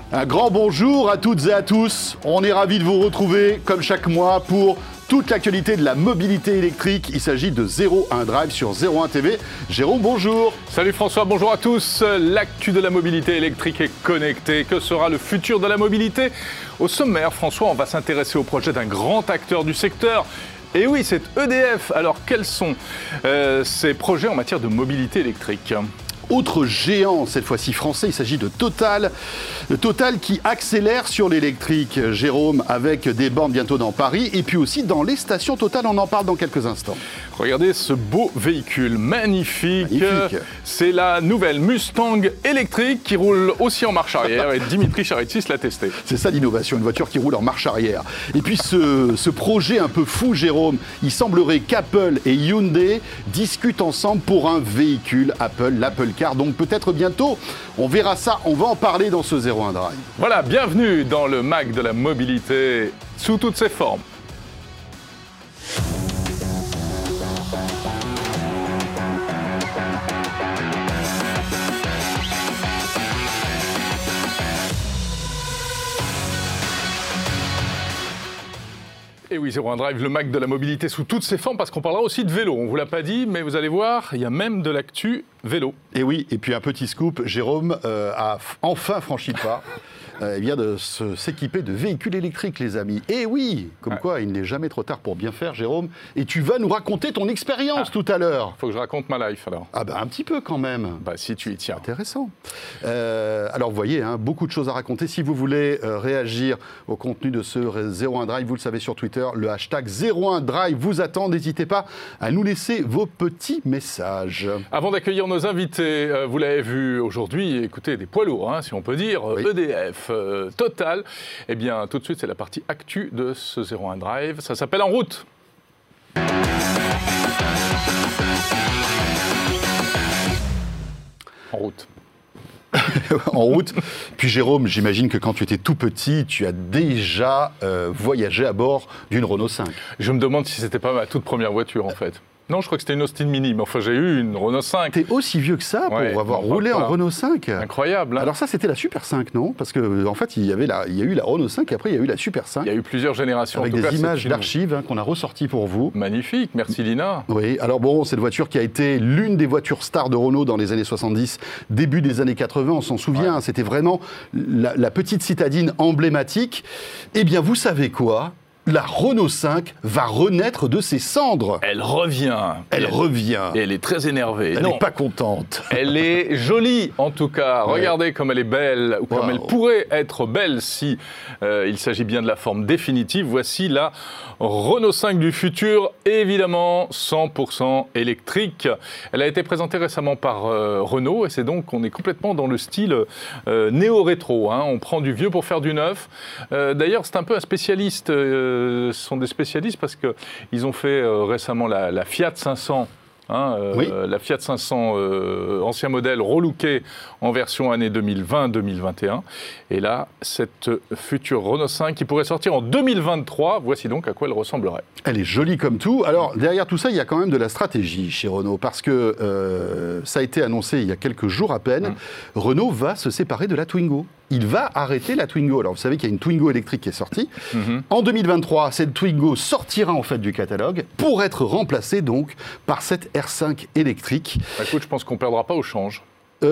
Un grand bonjour à toutes et à tous. On est ravis de vous retrouver comme chaque mois pour toute l'actualité de la mobilité électrique. Il s'agit de 01 Drive sur 01 TV. Jérôme, bonjour. Salut François, bonjour à tous. L'actu de la mobilité électrique est connectée. Que sera le futur de la mobilité? Au sommaire, François, on va s'intéresser au projet d'un grand acteur du secteur. Et oui, c'est EDF. Alors, quels sont ces projets en matière de mobilité électrique ? Autre géant, cette fois-ci français, il s'agit de Total. Total qui accélère sur l'électrique, Jérôme, avec des bornes bientôt dans Paris et puis aussi dans les stations Total. On en parle dans quelques instants. Regardez ce beau véhicule, magnifique. C'est la nouvelle Mustang électrique qui roule aussi en marche arrière et Dimitri Charitsis l'a testé. C'est ça l'innovation, une voiture qui roule en marche arrière. Et puis ce projet un peu fou, Jérôme, il semblerait qu'Apple et Hyundai discutent ensemble pour un véhicule Apple, l'Apple Car. Donc peut-être bientôt, on verra ça, on va en parler dans ce 01 Drive. Voilà, bienvenue dans le MAC de la mobilité sous toutes ses formes. Et oui, 01 Drive, le MAC de la mobilité sous toutes ses formes, parce qu'on parlera aussi de vélo. On ne vous l'a pas dit, mais vous allez voir, il y a même de l'actu vélo. Et oui, et puis un petit scoop, Jérôme a enfin franchi le pas. Il vient de s'équiper de véhicules électriques, les amis. Et oui, comme quoi, il n'est jamais trop tard pour bien faire, Jérôme. Et tu vas nous raconter ton expérience tout à l'heure. Faut que je raconte ma life, alors. Ah bah un petit peu quand même. Bah si tu y tiens. Intéressant. Alors vous voyez, hein, beaucoup de choses à raconter. Si vous voulez réagir au contenu de ce 01 Drive, vous le savez sur Twitter, le hashtag 01 Drive vous attend. N'hésitez pas à nous laisser vos petits messages. Avant d'accueillir nos invités, vous l'avez vu aujourd'hui, écoutez, des poids lourds, hein, si on peut dire, oui. EDF, Total. Eh bien, tout de suite, c'est la partie actu de ce 01 Drive. Ça s'appelle En route. En route. En route. Puis Jérôme, j'imagine que quand tu étais tout petit, tu as déjà voyagé à bord d'une Renault 5. Je me demande si c'était pas ma toute première voiture, en fait. Non, je crois que c'était une Austin Mini, mais enfin j'ai eu une Renault 5. T'es aussi vieux que ça pour avoir roulé en Renault 5. Incroyable. Hein. Alors ça, c'était la Super 5, non? Parce que en fait, il y a eu la Renault 5 et après il y a eu la Super 5. Il y a eu plusieurs générations. Avec des images d'archives qu'on a ressorties pour vous. Magnifique, merci Lina. Oui, alors bon, cette voiture qui a été l'une des voitures stars de Renault dans les années 70, début des années 80, on s'en souvient, hein, c'était vraiment la petite citadine emblématique. Eh bien, vous savez quoi? La Renault 5 va renaître de ses cendres. Elle revient. Elle revient. Et elle est très énervée. Elle n'est pas contente. Elle est jolie, en tout cas. Ouais. Regardez comme elle est belle, ou comme elle pourrait être belle si il s'agit bien de la forme définitive. Voici la Renault 5 du futur, évidemment 100% électrique. Elle a été présentée récemment par Renault, et c'est donc qu'on est complètement dans le style néo-rétro. Hein. On prend du vieux pour faire du neuf. D'ailleurs, c'est un peu un spécialiste... ce sont des spécialistes parce qu'ils ont fait récemment la Fiat 500. Hein, oui. La Fiat 500 ancien modèle relooké en version année 2020-2021. Et là, cette future Renault 5 qui pourrait sortir en 2023, voici donc à quoi elle ressemblerait. Elle est jolie comme tout. Alors, derrière tout ça, il y a quand même de la stratégie chez Renault parce que ça a été annoncé il y a quelques jours à peine. Renault va se séparer de la Twingo. Il va arrêter la Twingo. Alors, vous savez qu'il y a une Twingo électrique qui est sortie. En 2023, cette Twingo sortira en fait du catalogue pour être remplacée donc par cette R5 électrique. Bah, écoute, je pense qu'on ne perdra pas au change.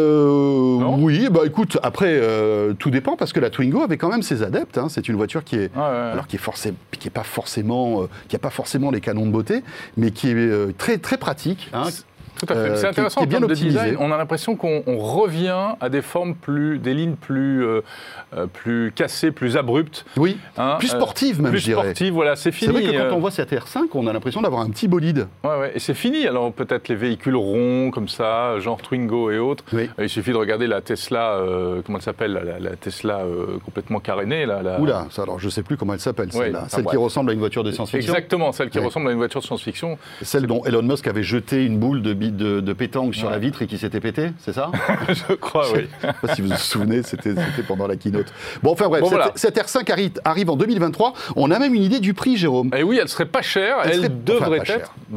Oui, bah écoute, après, tout dépend parce que la Twingo avait quand même ses adeptes. Hein. C'est une voiture qui est, alors qui n'a pas forcément les canons de beauté, mais qui est très très pratique. Hein. Tout à fait. C'est intéressant en termes de design. On a l'impression qu'on revient à des formes des lignes plus cassées, plus abruptes. Oui, hein, plus sportives même, je dirais. Plus sportives, voilà, c'est fini. C'est vrai que quand on voit cette R5, on a l'impression d'avoir un petit bolide. Ouais, et c'est fini. Alors peut-être les véhicules ronds comme ça, genre Twingo et autres. Oui. Il suffit de regarder la Tesla, comment elle s'appelle, la Tesla complètement carénée. Oula, ça, alors je ne sais plus comment elle s'appelle, celle-là. Celle qui ressemble à une voiture de science-fiction. Exactement, celle qui ressemble à une voiture de science-fiction. Celle dont Elon Musk avait jeté une boule de pétanque sur la vitre et qui s'était pété, c'est ça? Je crois, oui. Je ne sais pas si vous vous souvenez, c'était pendant la keynote. Bon, enfin bref, cette R5 arrive en 2023. On a même une idée du prix, Jérôme. Et oui, elle serait pas chère. Elle devrait être...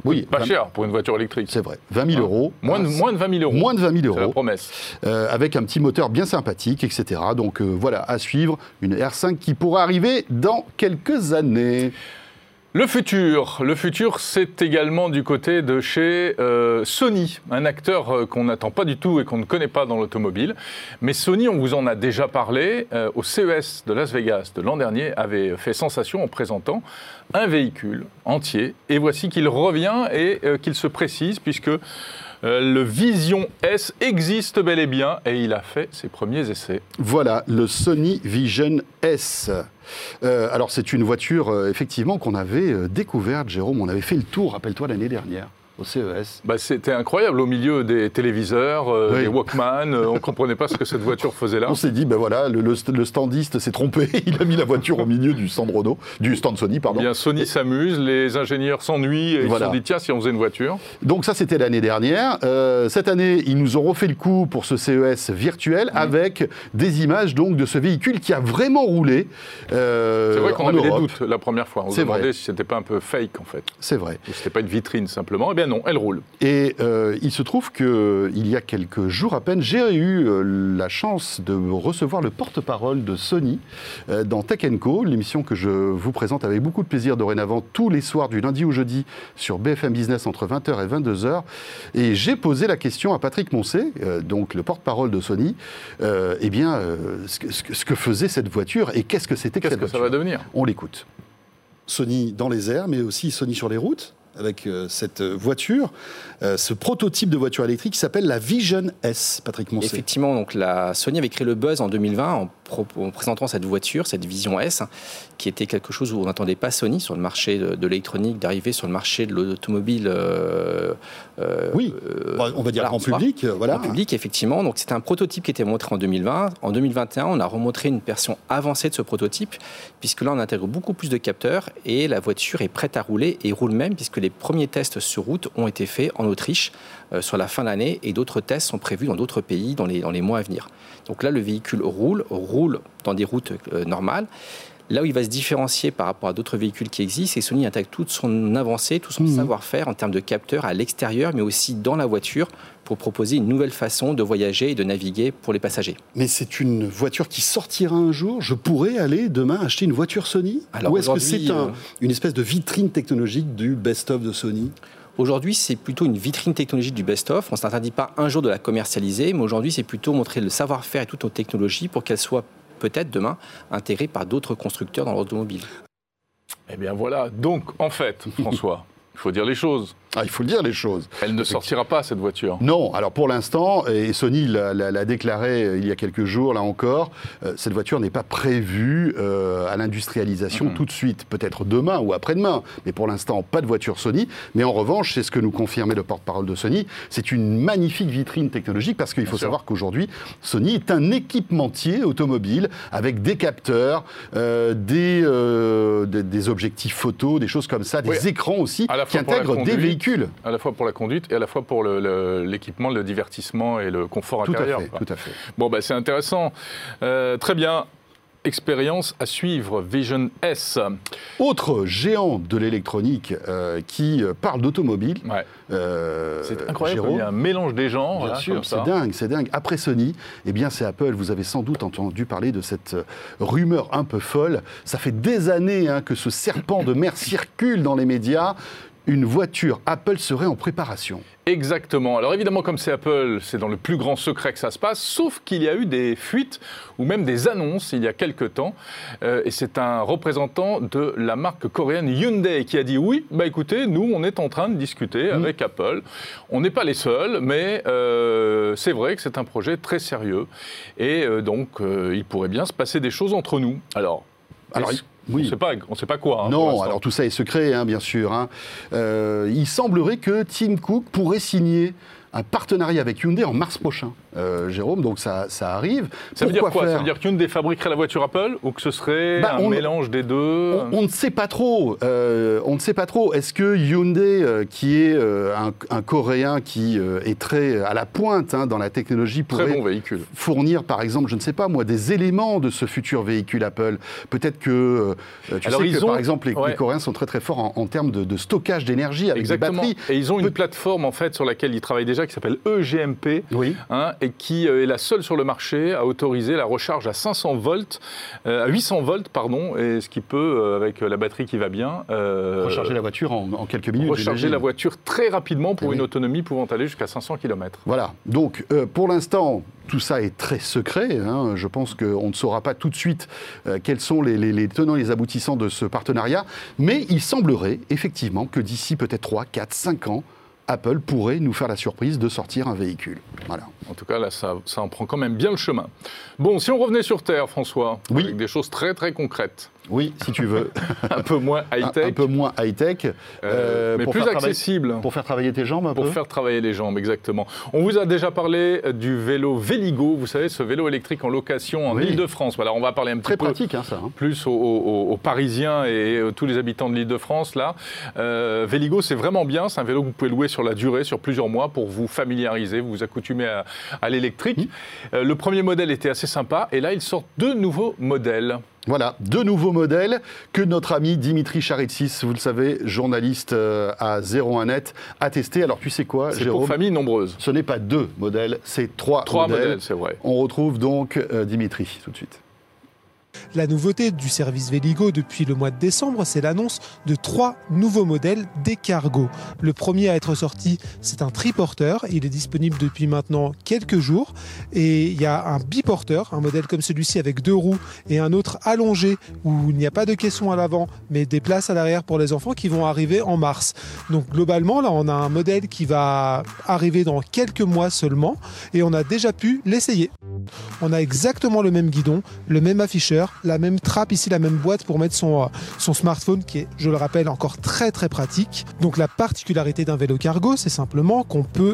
Oui, pas cher pour une voiture électrique. C'est vrai, 20 000 euros. Moins de 20 000 euros. Moins de 20 000 euros. C'est la promesse. Avec un petit moteur bien sympathique, etc. Donc voilà, à suivre, une R5 qui pourra arriver dans quelques années. Le futur, c'est également du côté de chez Sony, un acteur qu'on n'attend pas du tout et qu'on ne connaît pas dans l'automobile. Mais Sony, on vous en a déjà parlé, au CES de Las Vegas de l'an dernier, avait fait sensation en présentant un véhicule entier. Et voici qu'il revient et qu'il se précise, puisque le Vision S existe bel et bien et il a fait ses premiers essais. Voilà, le Sony Vision S. Alors c'est une voiture effectivement qu'on avait découverte, Jérôme, on avait fait le tour, rappelle-toi, l'année dernière. Au CES. C'était incroyable, au milieu des téléviseurs, des Walkman, on ne comprenait pas ce que cette voiture faisait là. On s'est dit, voilà, le standiste s'est trompé, il a mis la voiture au milieu du stand Renault, du stand Sony, pardon. Bien, Sony s'amuse, les ingénieurs s'ennuient, et ils se sont dit, tiens, si on faisait une voiture. Donc ça, c'était l'année dernière. Cette année, ils nous ont refait le coup pour ce CES virtuel, avec des images donc, de ce véhicule qui a vraiment roulé c'est vrai qu'on avait Europe. des doutes la première fois, on se demandait si c'était pas un peu fake en fait. C'est vrai. Si c'était pas une vitrine simplement, eh bien non, elle roule. Et il se trouve qu'il y a quelques jours à peine, j'ai eu la chance de recevoir le porte-parole de Sony dans Tech & Co, l'émission que je vous présente avec beaucoup de plaisir dorénavant tous les soirs du lundi au jeudi sur BFM Business entre 20h et 22h. Et j'ai posé la question à Patrick Moncé, donc le porte-parole de Sony, ce que faisait cette voiture et qu'est-ce que c'était que cette voiture. Qu'est-ce que ça va devenir ? On l'écoute. Sony dans les airs, mais aussi Sony sur les routes, avec cette voiture, ce prototype de voiture électrique qui s'appelle la Vision S, Patrick Moncé. Effectivement, donc la Sony avait créé le buzz en 2020 en présentant cette voiture, cette Vision S, qui était quelque chose où on n'attendait pas Sony sur le marché de l'électronique d'arriver sur le marché de l'automobile. On va dire grand public. Voilà. Grand public, effectivement. Donc c'était un prototype qui était montré en 2020. En 2021, on a remontré une version avancée de ce prototype, puisque là, on intègre beaucoup plus de capteurs et la voiture est prête à rouler et roule même, puisque les premiers tests sur route ont été faits en Autriche sur la fin d'année et d'autres tests sont prévus dans d'autres pays dans les mois à venir. Donc là, le véhicule roule dans des routes normales. Là où il va se différencier par rapport à d'autres véhicules qui existent, c'est Sony intègre toute son avancée, tout son savoir-faire en termes de capteurs à l'extérieur, mais aussi dans la voiture, pour proposer une nouvelle façon de voyager et de naviguer pour les passagers. Mais c'est une voiture qui sortira un jour. Je pourrais aller demain acheter une voiture Sony ? Ou est-ce que c'est une espèce de vitrine technologique du best-of de Sony ? Aujourd'hui, c'est plutôt une vitrine technologique du best-of. On ne s'interdit pas un jour de la commercialiser, mais aujourd'hui, c'est plutôt montrer le savoir-faire et toutes nos technologies pour qu'elles soient peut-être demain intégrées par d'autres constructeurs dans l'automobile. Eh bien voilà, donc en fait, François, il faut dire les choses. Il faut dire les choses. Elle ne sortira pas, cette voiture. Non, alors pour l'instant, et Sony l'a déclaré il y a quelques jours, là encore, cette voiture n'est pas prévue à l'industrialisation tout de suite. Peut-être demain ou après-demain, mais pour l'instant, pas de voiture Sony. Mais en revanche, c'est ce que nous confirmait le porte-parole de Sony, c'est une magnifique vitrine technologique, parce qu'il faut savoir qu'aujourd'hui, Sony est un équipementier automobile, avec des capteurs, des objectifs photo, des choses comme ça, des écrans aussi, qui intègrent des véhicules. À la fois pour la conduite et à la fois pour l'équipement, le divertissement et le confort intérieur. Tout à fait. Bon, c'est intéressant. Très bien. Expérience à suivre, Vision S. Autre géant de l'électronique qui parle d'automobile. Ouais. C'est incroyable, il y a un mélange des genres. Bien sûr, c'est dingue. Après Sony, c'est Apple. Vous avez sans doute entendu parler de cette rumeur un peu folle. Ça fait des années que ce serpent de mer circule dans les médias. Une voiture Apple serait en préparation. Exactement. Alors évidemment, comme c'est Apple, c'est dans le plus grand secret que ça se passe, sauf qu'il y a eu des fuites ou même des annonces il y a quelques temps. Et c'est un représentant de la marque coréenne Hyundai qui a dit oui, écoutez, nous on est en train de discuter avec Apple. On n'est pas les seuls, mais c'est vrai que c'est un projet très sérieux. Et donc, il pourrait bien se passer des choses entre nous. Alors oui. On ne sait pas quoi. Non, alors tout ça est secret, bien sûr. Il semblerait que Tim Cook pourrait signer un partenariat avec Hyundai en mars prochain. Jérôme, donc ça arrive. Ça veut dire quoi? Ça veut dire qu'une des fabriquerait la voiture Apple ou que ce serait un mélange des deux? On ne sait pas trop. On ne sait pas trop. Est-ce que Hyundai, qui est un Coréen qui est très à la pointe dans la technologie, pourrait fournir, par exemple, je ne sais pas moi, des éléments de ce futur véhicule Apple? Peut-être que par exemple, les Coréens sont très très forts en termes de stockage d'énergie avec des batteries. Et ils ont une plateforme en fait sur laquelle ils travaillent déjà qui s'appelle EGMP, et qui est la seule sur le marché à autoriser la recharge à 800 volts, et ce qui peut, avec la batterie qui va bien, recharger la voiture en quelques minutes. Recharger la voiture très rapidement pour une autonomie pouvant aller jusqu'à 500 km. Voilà. Donc, pour l'instant, tout ça est très secret. Je pense qu'on ne saura pas tout de suite quels sont les tenants et les aboutissants de ce partenariat. Mais il semblerait effectivement que d'ici peut-être 3, 4, 5 ans, Apple pourrait nous faire la surprise de sortir un véhicule. Voilà. En tout cas, là, ça en prend quand même bien le chemin. Bon, si on revenait sur Terre, François, avec des choses très très concrètes. Oui, si tu veux. Un peu moins high-tech. Un peu moins high-tech. Mais plus accessible. Pour faire travailler tes jambes un peu. Pour faire travailler les jambes, exactement. On vous a déjà parlé du vélo Véligo, vous savez, ce vélo électrique en location en Île-de-France. Voilà, on va parler un petit peu pratique, ça. Plus aux Parisiens et tous les habitants de l'Île-de-France. Là, Véligo, c'est vraiment bien. C'est un vélo que vous pouvez louer sur la durée, sur plusieurs mois, pour vous familiariser, vous accoutumer à l'électrique. Le premier modèle était assez sympa. Et là, ils sortent 2 nouveaux modèles. Voilà, 2 nouveaux modèles que notre ami Dimitri Charitsis, vous le savez, journaliste à 01net, a testé. Alors tu sais quoi, c'est Jérôme, pour famille nombreuse. Ce n'est pas 2 modèles, c'est 3 modèles. C'est vrai. On retrouve donc Dimitri tout de suite. La nouveauté du service Véligo depuis le mois de décembre, c'est l'annonce de 3 nouveaux modèles d'E-Cargo. Le premier à être sorti, c'est un triporteur. Il est disponible depuis maintenant quelques jours. Et il y a un biporteur, un modèle comme celui-ci avec 2 roues et un autre allongé où il n'y a pas de caisson à l'avant, mais des places à l'arrière pour les enfants qui vont arriver en mars. Donc globalement, là, on a un modèle qui va arriver dans quelques mois seulement et on a déjà pu l'essayer. On a exactement le même guidon, le même afficheur, la même trappe ici, la même boîte pour mettre son smartphone qui est, je le rappelle, encore très très pratique. Donc la particularité d'un vélo cargo, c'est simplement qu'on peut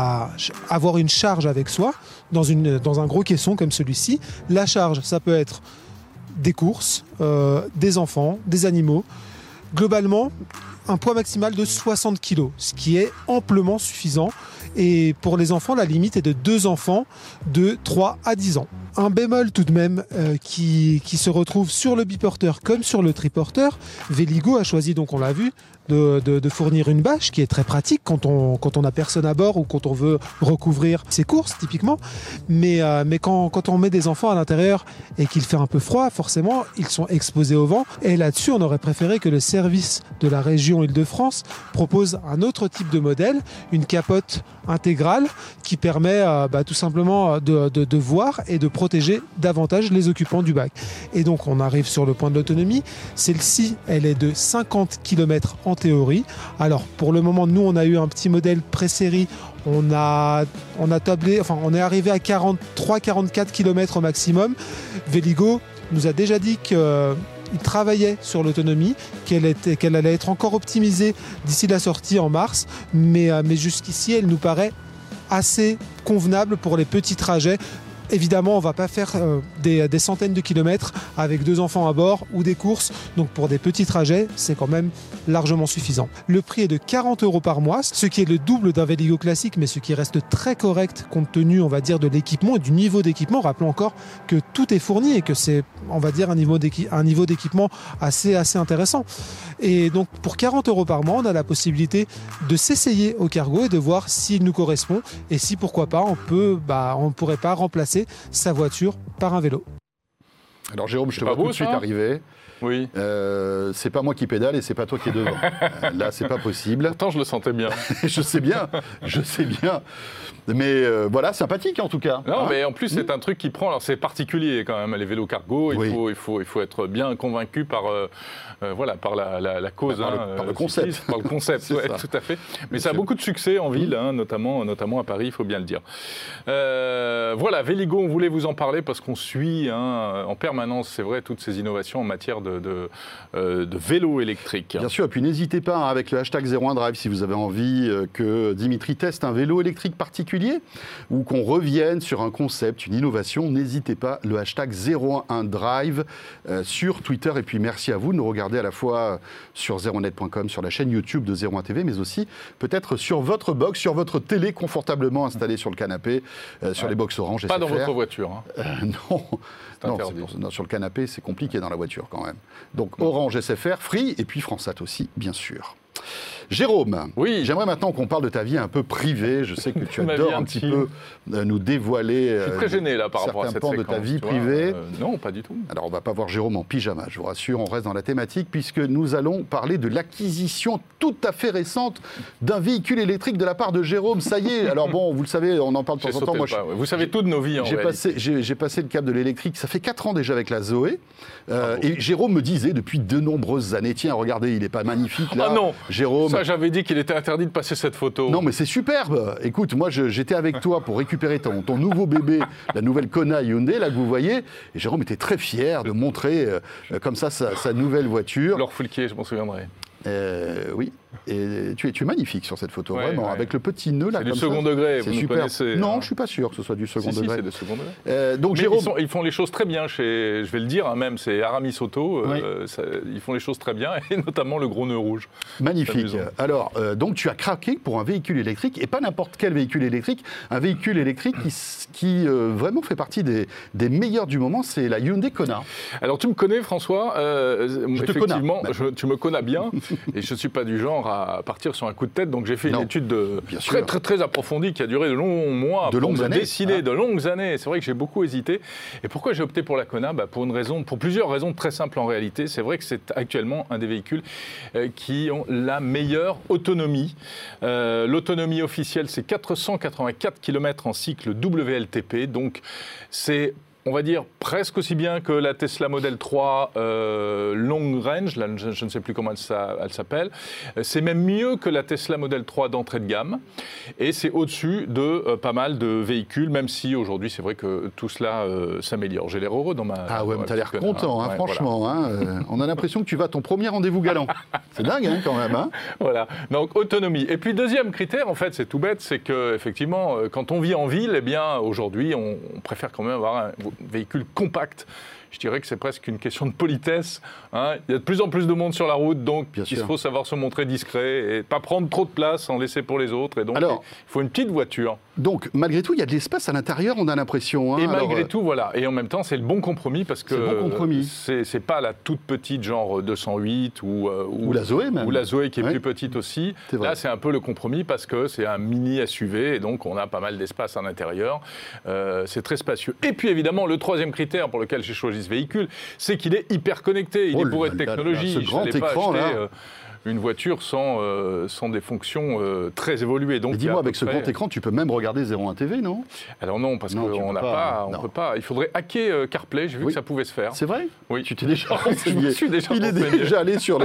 avoir une charge avec soi dans un gros caisson comme celui-ci. La charge, ça peut être des courses, des enfants, des animaux. Globalement, un poids maximal de 60 kg, ce qui est amplement suffisant. Et pour les enfants, la limite est de 2 enfants de 3 à 10 ans. Un bémol tout de même qui se retrouve sur le biporteur comme sur le triporteur. Véligo a choisi, donc on l'a vu, de fournir une bâche qui est très pratique quand on a personne à bord ou quand on veut recouvrir ses courses typiquement. Mais quand on met des enfants à l'intérieur et qu'il fait un peu froid, forcément ils sont exposés au vent. Et là-dessus, on aurait préféré que le service de la région Île-de-France propose un autre type de modèle, une capote intégrale qui permet tout simplement de voir et de protéger davantage les occupants du bac. Et donc on arrive sur le point de l'autonomie. Celle-ci, elle est de 50 km en théorie. Alors pour le moment, nous on a eu un petit modèle pré-série. On est arrivé à 43-44 km au maximum. Véligo nous a déjà dit qu'il travaillait sur l'autonomie, qu'elle allait être encore optimisée d'ici la sortie en mars, mais jusqu'ici elle nous paraît assez convenable pour les petits trajets. Évidemment, on ne va pas faire des centaines de kilomètres avec 2 enfants à bord ou des courses. Donc pour des petits trajets, c'est quand même largement suffisant. Le prix est de 40 € par mois, ce qui est le double d'un Véligo classique, mais ce qui reste très correct compte tenu, on va dire, de l'équipement et du niveau d'équipement. Rappelons encore que tout est fourni et que c'est, on va dire, un niveau d'équipement assez intéressant. Et donc pour 40 € par mois, on a la possibilité de s'essayer au cargo et de voir s'il nous correspond et si, pourquoi pas, on ne pourrait pas remplacer sa voiture par un vélo. Alors Jérôme, je te vois tout de suite arriver. Oui. C'est pas moi qui pédale et c'est pas toi qui es devant. Là, c'est pas possible. Pourtant, je le sentais bien. je sais bien. Mais voilà, sympathique en tout cas. Non, mais en plus, c'est un truc qui prend. Alors, c'est particulier quand même, les vélos cargo. Il faut être bien convaincu par la cause. Par le concept. Par le concept, ouais, tout à fait. Mais ça a beaucoup de succès en ville, notamment à Paris, il faut bien le dire. Voilà, Véligo, on voulait vous en parler parce qu'on suit en permanence permanence, c'est vrai, toutes ces innovations en matière de vélo électrique. Bien sûr, et puis n'hésitez pas avec le hashtag 01drive si vous avez envie que Dimitri teste un vélo électrique particulier ou qu'on revienne sur un concept, une innovation. N'hésitez pas, le hashtag 01drive sur Twitter. Et puis merci à vous de nous regarder à la fois sur 01net.com, sur la chaîne YouTube de 01 TV, mais aussi peut-être sur votre box, sur votre télé confortablement installée sur le canapé, sur les box Orange. Pas dans votre voiture. Non, sur le canapé, c'est compliqué dans la voiture quand même. Donc Orange, SFR, Free et puis Fransat aussi, bien sûr. Jérôme, oui. J'aimerais maintenant qu'on parle de ta vie un peu privée. Je sais que tu adores un petit peu nous dévoiler je suis très gêné, là, par rapport à cette pans de ta vie privée. Non, pas du tout. Alors, on ne va pas voir Jérôme en pyjama, je vous rassure, on reste dans la thématique, puisque nous allons parler de l'acquisition tout à fait récente d'un véhicule électrique de la part de Jérôme. Ça y est, alors bon, vous le savez, on en parle de temps en temps. Moi, vous savez tout de nos vies, en réalité. J'ai passé le cap de l'électrique, ça fait 4 ans déjà avec la Zoé. Et Jérôme me disait depuis de nombreuses années, tiens, regardez, il n'est pas magnifique là. Ah non, Jérôme. Ça, j'avais dit qu'il était interdit de passer cette photo. Non, mais c'est superbe. Écoute, moi, j'étais avec toi pour récupérer ton nouveau bébé, la nouvelle Kona Hyundai, là, que vous voyez. Et Jérôme était très fier de montrer comme ça sa nouvelle voiture. Laure Foulquier, je m'en souviendrai. Oui, et tu es magnifique sur cette photo, vraiment, avec le petit nœud là. C'est du second degré, c'est vous super. nous connaissez. Non, je suis pas sûr que ce soit du second degré. Si, c'est du second degré. Donc mais Jérôme, ils font les choses très bien chez, je vais le dire, même, c'est Aramis Auto, ils font les choses très bien, et notamment le gros nœud rouge. Magnifique. Alors, donc tu as craqué pour un véhicule électrique, et pas n'importe quel véhicule électrique, un véhicule électrique qui vraiment fait partie des meilleurs du moment, c'est la Hyundai Kona. Alors tu me connais, François, effectivement, tu me connais bien, et je ne suis pas du genre à partir sur un coup de tête, donc j'ai fait une étude très approfondie qui a duré de longs mois, de longues années, décider de longues années. C'est vrai que j'ai beaucoup hésité. Et pourquoi j'ai opté pour la Kona ? Pour plusieurs raisons très simples en réalité. C'est vrai que c'est actuellement un des véhicules qui ont la meilleure autonomie. L'autonomie officielle, c'est 484 km en cycle WLTP, donc c'est, on va dire, presque aussi bien que la Tesla Model 3 Long Range, là, je ne sais plus comment elle s'appelle. C'est même mieux que la Tesla Model 3 d'entrée de gamme. Et c'est au-dessus de pas mal de véhicules, même si aujourd'hui, c'est vrai que tout cela s'améliore. J'ai l'air heureux dans ma... Ah ouais, mais t'as l'air content, franchement. Voilà. On a l'impression que tu vas à ton premier rendez-vous galant. C'est dingue, quand même. Voilà. Donc, autonomie. Et puis, deuxième critère, en fait, c'est tout bête, c'est qu'effectivement, quand on vit en ville, eh bien, aujourd'hui, on préfère quand même avoir un véhicule compact. Je dirais que c'est presque une question de politesse. Il y a de plus en plus de monde sur la route, donc il faut savoir se montrer discret et pas prendre trop de place, en laisser pour les autres. Et donc, il faut une petite voiture. Donc, malgré tout, il y a de l'espace à l'intérieur, on a l'impression. Et malgré tout, voilà. Et en même temps, c'est le bon compromis parce que c'est pas la toute petite, genre 208 ou la Zoé même. Ou la Zoé qui est plus petite aussi. Là, c'est un peu le compromis parce que c'est un mini SUV et donc on a pas mal d'espace à l'intérieur. C'est très spacieux. Et puis évidemment, le troisième critère pour lequel j'ai choisi ce véhicule, c'est qu'il est hyper connecté. Il est bourré de technologie. Ce grand écran, là. Une voiture sans des fonctions très évoluées. Donc, dis-moi, avec ce grand écran, tu peux même regarder 01 TV, non ? Alors non, parce qu'on n'a pas, on peut pas. Il faudrait hacker CarPlay. J'ai vu que ça pouvait se faire. C'est vrai ? Oui. Tu t'es déjà renseigné. Je me suis déjà renseigné. Il est déjà allé sur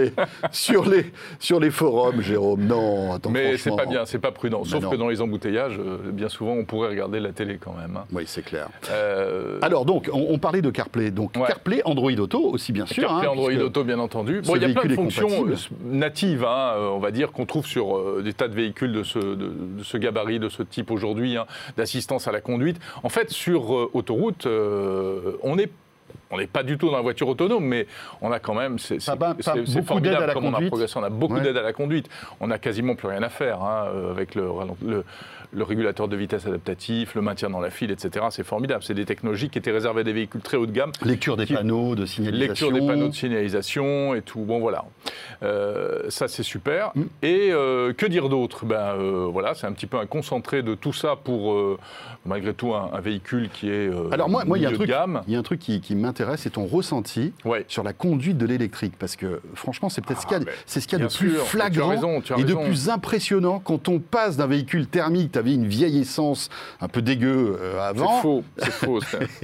les forums, Jérôme. Non, attends, mais c'est pas bien, c'est pas prudent. Sauf que dans les embouteillages, bien souvent, on pourrait regarder la télé quand même. Oui, c'est clair. Alors donc, on parlait de CarPlay. Donc CarPlay, Android Auto aussi, bien sûr. CarPlay, Android Auto, bien entendu. Bon, il y a plein de fonctions native, on va dire, qu'on trouve sur des tas de véhicules de ce gabarit, de ce type aujourd'hui, d'assistance à la conduite. En fait, sur autoroute, on n'est pas du tout dans la voiture autonome, mais on a quand même, c'est formidable comme on a progressé. On a beaucoup d'aide à la conduite. On n'a quasiment plus rien à faire avec le régulateur de vitesse adaptatif, le maintien dans la file, etc. C'est formidable. C'est des technologies qui étaient réservées à des véhicules très haut de gamme. Lecture des panneaux de signalisation. Lecture des panneaux de signalisation et tout. Bon, voilà. Ça, c'est super. Et que dire d'autre ? Voilà, c'est un petit peu un concentré de tout ça pour, malgré tout, un véhicule qui est Alors moi, il y a un truc qui m'intéresse, c'est ton ressenti sur la conduite de l'électrique. Parce que, franchement, c'est peut-être ce qu'il y a de plus flagrant et de plus impressionnant quand on passe d'un véhicule thermique. Tu avais une vieille essence un peu dégueu avant. C'est faux.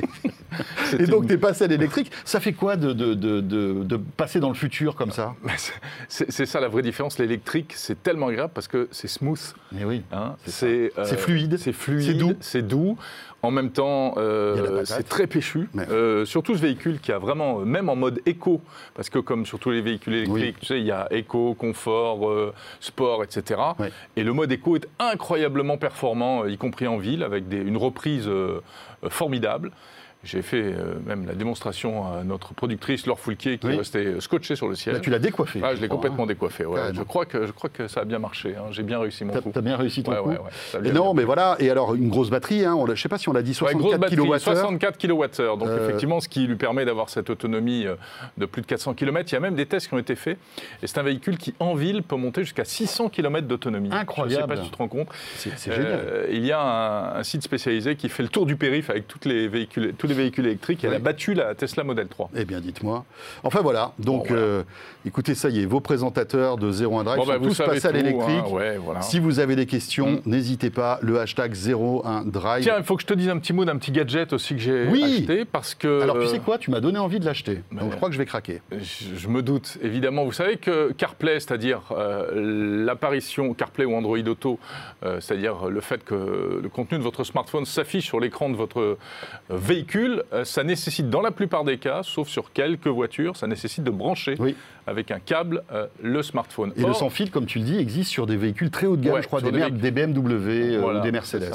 Et donc, tu es passé à l'électrique. Ça fait quoi de passer dans le futur comme ça ? C'est ça la vraie différence. L'électrique, c'est tellement agréable parce que c'est smooth. Mais oui. C'est fluide. C'est doux. En même temps, c'est très péchu. Surtout ce véhicule qui a vraiment, même en mode éco, parce que comme sur tous les véhicules électriques, tu sais, il y a éco, confort, sport, etc. Ouais. Et le mode éco est incroyablement performant, y compris en ville, avec une reprise formidable. J'ai fait même la démonstration à notre productrice Laure Foulquier qui est restée scotchée sur le siège. Là, tu l'as décoiffé. Je l'ai complètement décoiffé. Ouais. Je crois que ça a bien marché. J'ai bien réussi mon coup. T'as bien réussi ton coup. Et non, mais voilà. Et alors, une grosse batterie. Je ne sais pas si on l'a dit, 64 kWh. 64 kWh. Donc, effectivement, ce qui lui permet d'avoir cette autonomie de plus de 400 km. Il y a même des tests qui ont été faits. Et c'est un véhicule qui, en ville, peut monter jusqu'à 600 km d'autonomie. Incroyable. Je ne sais pas si tu te rends compte. C'est génial. Il y a un site spécialisé qui fait le tour du périph' avec tous les véhicules électriques. Elle a battu la Tesla Model 3. Eh bien, dites-moi. Enfin, voilà. Donc, écoutez, ça y est, vos présentateurs de 01 Drive sont tous passés à l'électrique. Si vous avez des questions, n'hésitez pas. Le hashtag 01 Drive. Tiens, il faut que je te dise un petit mot d'un petit gadget aussi que j'ai acheté. Parce que, alors, tu sais quoi? Tu m'as donné envie de l'acheter. Donc, je crois que je vais craquer. Je me doute, évidemment. Vous savez que CarPlay, c'est-à-dire l'apparition CarPlay ou Android Auto, c'est-à-dire le fait que le contenu de votre smartphone s'affiche sur l'écran de votre véhicule, ça nécessite dans la plupart des cas, sauf sur quelques voitures, ça nécessite de brancher avec un câble le smartphone. Et le sans fil, comme tu le dis, existe sur des véhicules très haut de gamme, je crois, des BMW ou des Mercedes.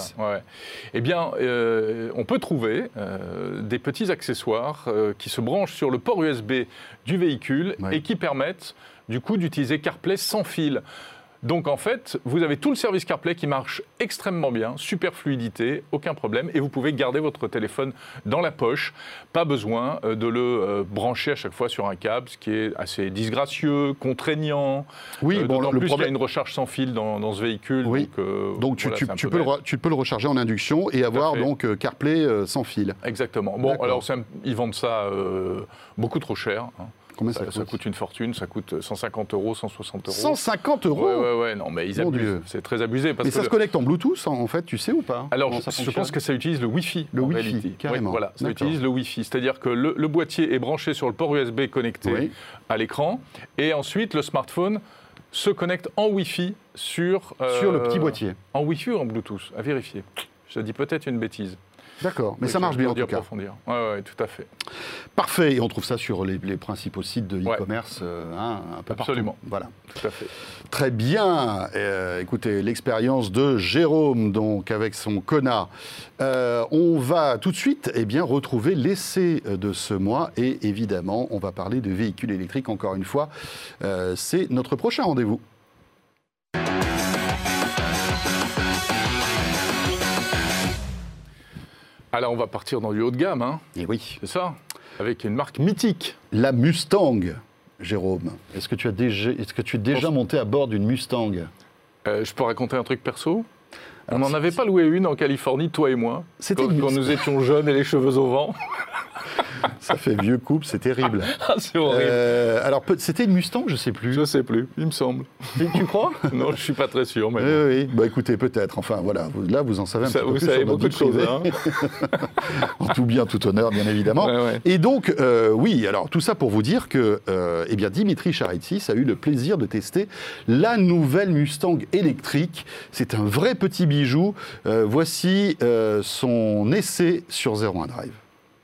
Eh bien, on peut trouver des petits accessoires qui se branchent sur le port USB du véhicule et qui permettent du coup d'utiliser CarPlay sans fil. Donc en fait, vous avez tout le service CarPlay qui marche extrêmement bien, super fluidité, aucun problème, et vous pouvez garder votre téléphone dans la poche. Pas besoin de le brancher à chaque fois sur un câble, ce qui est assez disgracieux, contraignant. Oui, bon, en plus, il y a une recharge sans fil dans ce véhicule. Oui. Donc tu peux le recharger en induction et avoir donc CarPlay sans fil. Exactement. Bon, alors ils vendent ça beaucoup trop cher. Combien ça coûte une fortune, ça coûte 150 €, 160 €. 150 €? Ouais, non, mais ils abusent. C'est très abusé. Mais ça se connecte en Bluetooth, en fait, tu sais ou pas? Alors, je pense que ça utilise le Wi-Fi. Le Wi-Fi, carrément. Oui, voilà, ça utilise le Wi-Fi. C'est-à-dire que le boîtier est branché sur le port USB connecté à l'écran, et ensuite, le smartphone se connecte en Wi-Fi sur le petit boîtier. En Wi-Fi ou en Bluetooth? À vérifier. Je dis peut-être une bêtise. D'accord, mais ça marche bien en tout cas. Oui, tout à fait. Parfait, et on trouve ça sur les principaux sites de e-commerce un peu Absolument. Partout. Voilà. Tout à fait. Très bien. Écoutez, l'expérience de Jérôme, donc avec son Kona. On va tout de suite retrouver l'essai de ce mois et évidemment, on va parler de véhicules électriques encore une fois. C'est notre prochain rendez-vous. Alors, on va partir dans du haut de gamme, hein. Et oui. C'est ça, avec une marque mythique. La Mustang, Jérôme. Est-ce que tu es déjà monté à bord d'une Mustang? Je peux raconter un truc perso? On n'en avait pas loué une en Californie, toi et moi, quand nous étions jeunes et les cheveux au vent. Ça fait vieux couple, c'est terrible. C'est horrible. Alors, c'était une Mustang, je ne sais plus. Je ne sais plus, il me semble. Tu crois? Non, je ne suis pas très sûr. Mais oui, bah écoutez, peut-être. Enfin, voilà, là, vous en savez un petit peu plus. Vous savez beaucoup de choses. Hein. En tout bien, tout honneur, bien évidemment. Et donc, oui, alors tout ça pour vous dire que Dimitri Charitsis a eu le plaisir de tester la nouvelle Mustang électrique. C'est un vrai petit bijou. Voici son essai sur 01 Drive.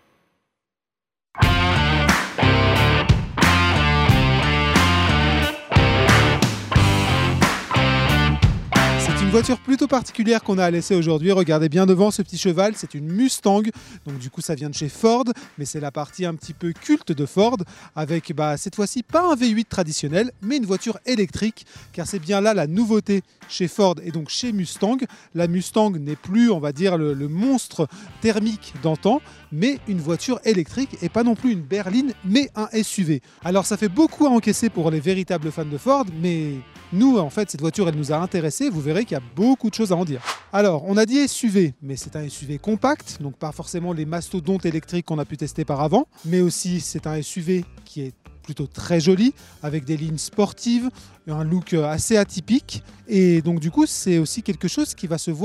Une voiture plutôt particulière qu'on a à l'essai aujourd'hui. Regardez bien devant ce petit cheval, c'est une Mustang. Donc du coup ça vient de chez Ford, mais c'est la partie un petit peu culte de Ford, avec cette fois-ci pas un V8 traditionnel, mais une voiture électrique, car c'est bien là la nouveauté chez Ford et donc chez Mustang. La Mustang n'est plus, on va dire, le monstre thermique d'antan, mais une voiture électrique et pas non plus une berline, mais un SUV. Alors ça fait beaucoup à encaisser pour les véritables fans de Ford, mais nous, en fait, cette voiture, elle nous a intéressés. Vous verrez qu'il y a beaucoup de choses à en dire. Alors, on a dit SUV, mais c'est un SUV compact, donc pas forcément les mastodontes électriques qu'on a pu tester par avant, mais aussi c'est un SUV qui est plutôt très joli, avec des lignes sportives, un look assez atypique, et donc du coup, c'est aussi quelque chose qui va se voir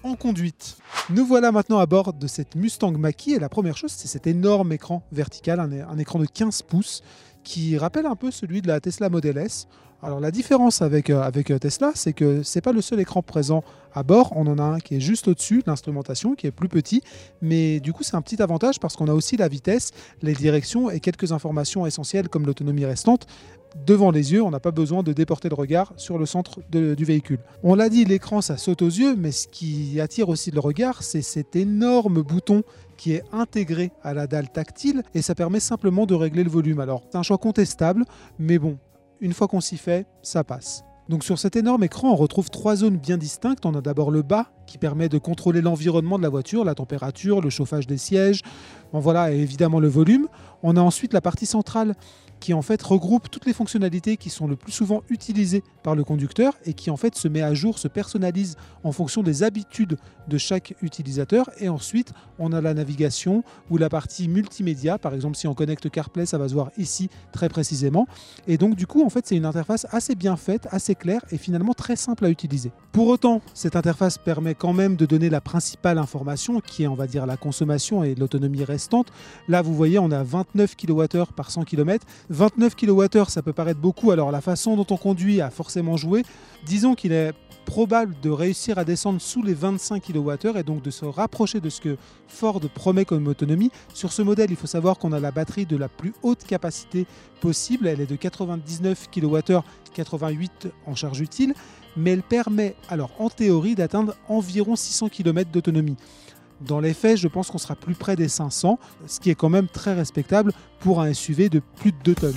en conduite. Nous voilà maintenant à bord de cette Mustang Mach-E et la première chose, c'est cet énorme écran vertical, un écran de 15 pouces qui rappelle un peu celui de la Tesla Model S. Alors la différence avec Tesla, c'est que c'est pas le seul écran présent à bord, on en a un qui est juste au-dessus, l'instrumentation qui est plus petit, mais du coup c'est un petit avantage parce qu'on a aussi la vitesse, les directions et quelques informations essentielles comme l'autonomie restante devant les yeux, on n'a pas besoin de déporter le regard sur le centre du véhicule. On l'a dit, l'écran ça saute aux yeux, mais ce qui attire aussi le regard, c'est cet énorme bouton qui est intégré à la dalle tactile et ça permet simplement de régler le volume. Alors c'est un choix contestable, mais bon, une fois qu'on s'y fait, ça passe. Donc sur cet énorme écran, on retrouve 3 zones bien distinctes. On a d'abord le bas qui permet de contrôler l'environnement de la voiture, la température, le chauffage des sièges, bon, voilà, et évidemment le volume. On a ensuite la partie centrale qui en fait regroupe toutes les fonctionnalités qui sont le plus souvent utilisées par le conducteur et qui en fait se met à jour, se personnalise en fonction des habitudes de chaque utilisateur. Et ensuite, on a la navigation ou la partie multimédia. Par exemple, si on connecte CarPlay, ça va se voir ici très précisément. Et donc du coup, en fait, c'est une interface assez bien faite, assez claire et finalement très simple à utiliser. Pour autant, cette interface permet quand même de donner la principale information qui est, on va dire, la consommation et l'autonomie restante. Là, vous voyez, on a 29 kWh par 100 km. 29 kWh, ça peut paraître beaucoup. Alors la façon dont on conduit a forcément joué. Disons qu'il est probable de réussir à descendre sous les 25 kWh et donc de se rapprocher de ce que Ford promet comme autonomie. Sur ce modèle, il faut savoir qu'on a la batterie de la plus haute capacité possible. Elle est de 99 kWh, 88 en charge utile, mais elle permet alors en théorie d'atteindre environ 600 km d'autonomie. Dans les faits, je pense qu'on sera plus près des 500, ce qui est quand même très respectable pour un SUV de plus de 2 tonnes.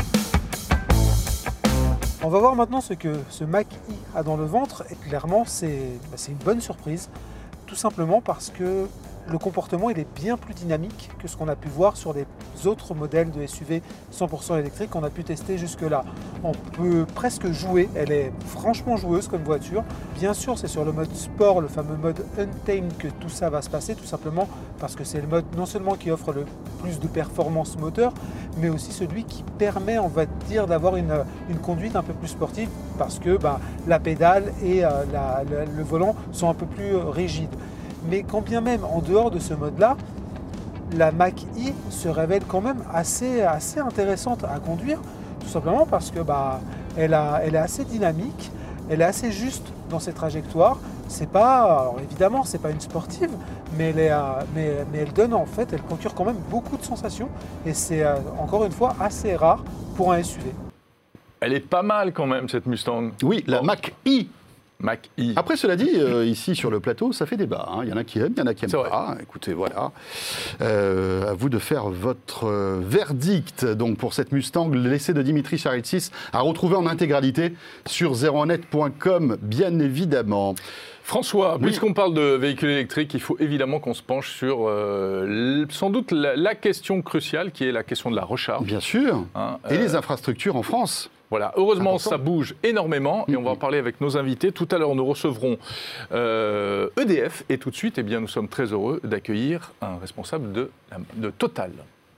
On va voir maintenant ce que ce Mach-E a dans le ventre et clairement c'est une bonne surprise, tout simplement parce que le comportement il est bien plus dynamique que ce qu'on a pu voir sur les autres modèles de SUV 100% électriques qu'on a pu tester jusque-là. On peut presque jouer, elle est franchement joueuse comme voiture. Bien sûr, c'est sur le mode sport, le fameux mode Untamed que tout ça va se passer, tout simplement parce que c'est le mode non seulement qui offre le plus de performance moteur, mais aussi celui qui permet, on va dire, d'avoir une conduite un peu plus sportive parce que la pédale et le volant sont un peu plus rigides. Mais quand bien même en dehors de ce mode-là, la Mach-E se révèle quand même assez intéressante à conduire, tout simplement parce que elle est assez dynamique, elle est assez juste dans ses trajectoires. C'est pas, alors évidemment, c'est pas une sportive, mais elle donne en fait, elle procure quand même beaucoup de sensations et c'est encore une fois assez rare pour un SUV. Elle est pas mal quand même cette Mustang. Oui, la Mach-E. Mach-E. Après, cela dit, ici sur le plateau, ça fait débat. Il y en a qui aiment, il y en a qui n'aiment pas. Écoutez, voilà. À vous de faire votre verdict donc, pour cette Mustang. L'essai de Dimitri Charitsis à retrouver en intégralité sur 01net.com, bien évidemment. François, puisqu'on parle de véhicules électriques, il faut évidemment qu'on se penche sur sans doute la question cruciale qui est la question de la recharge. Bien sûr. Et les infrastructures en France. Voilà, heureusement, ça bouge énormément et on va en parler avec nos invités. Tout à l'heure, nous recevrons EDF et tout de suite, nous sommes très heureux d'accueillir un responsable de Total.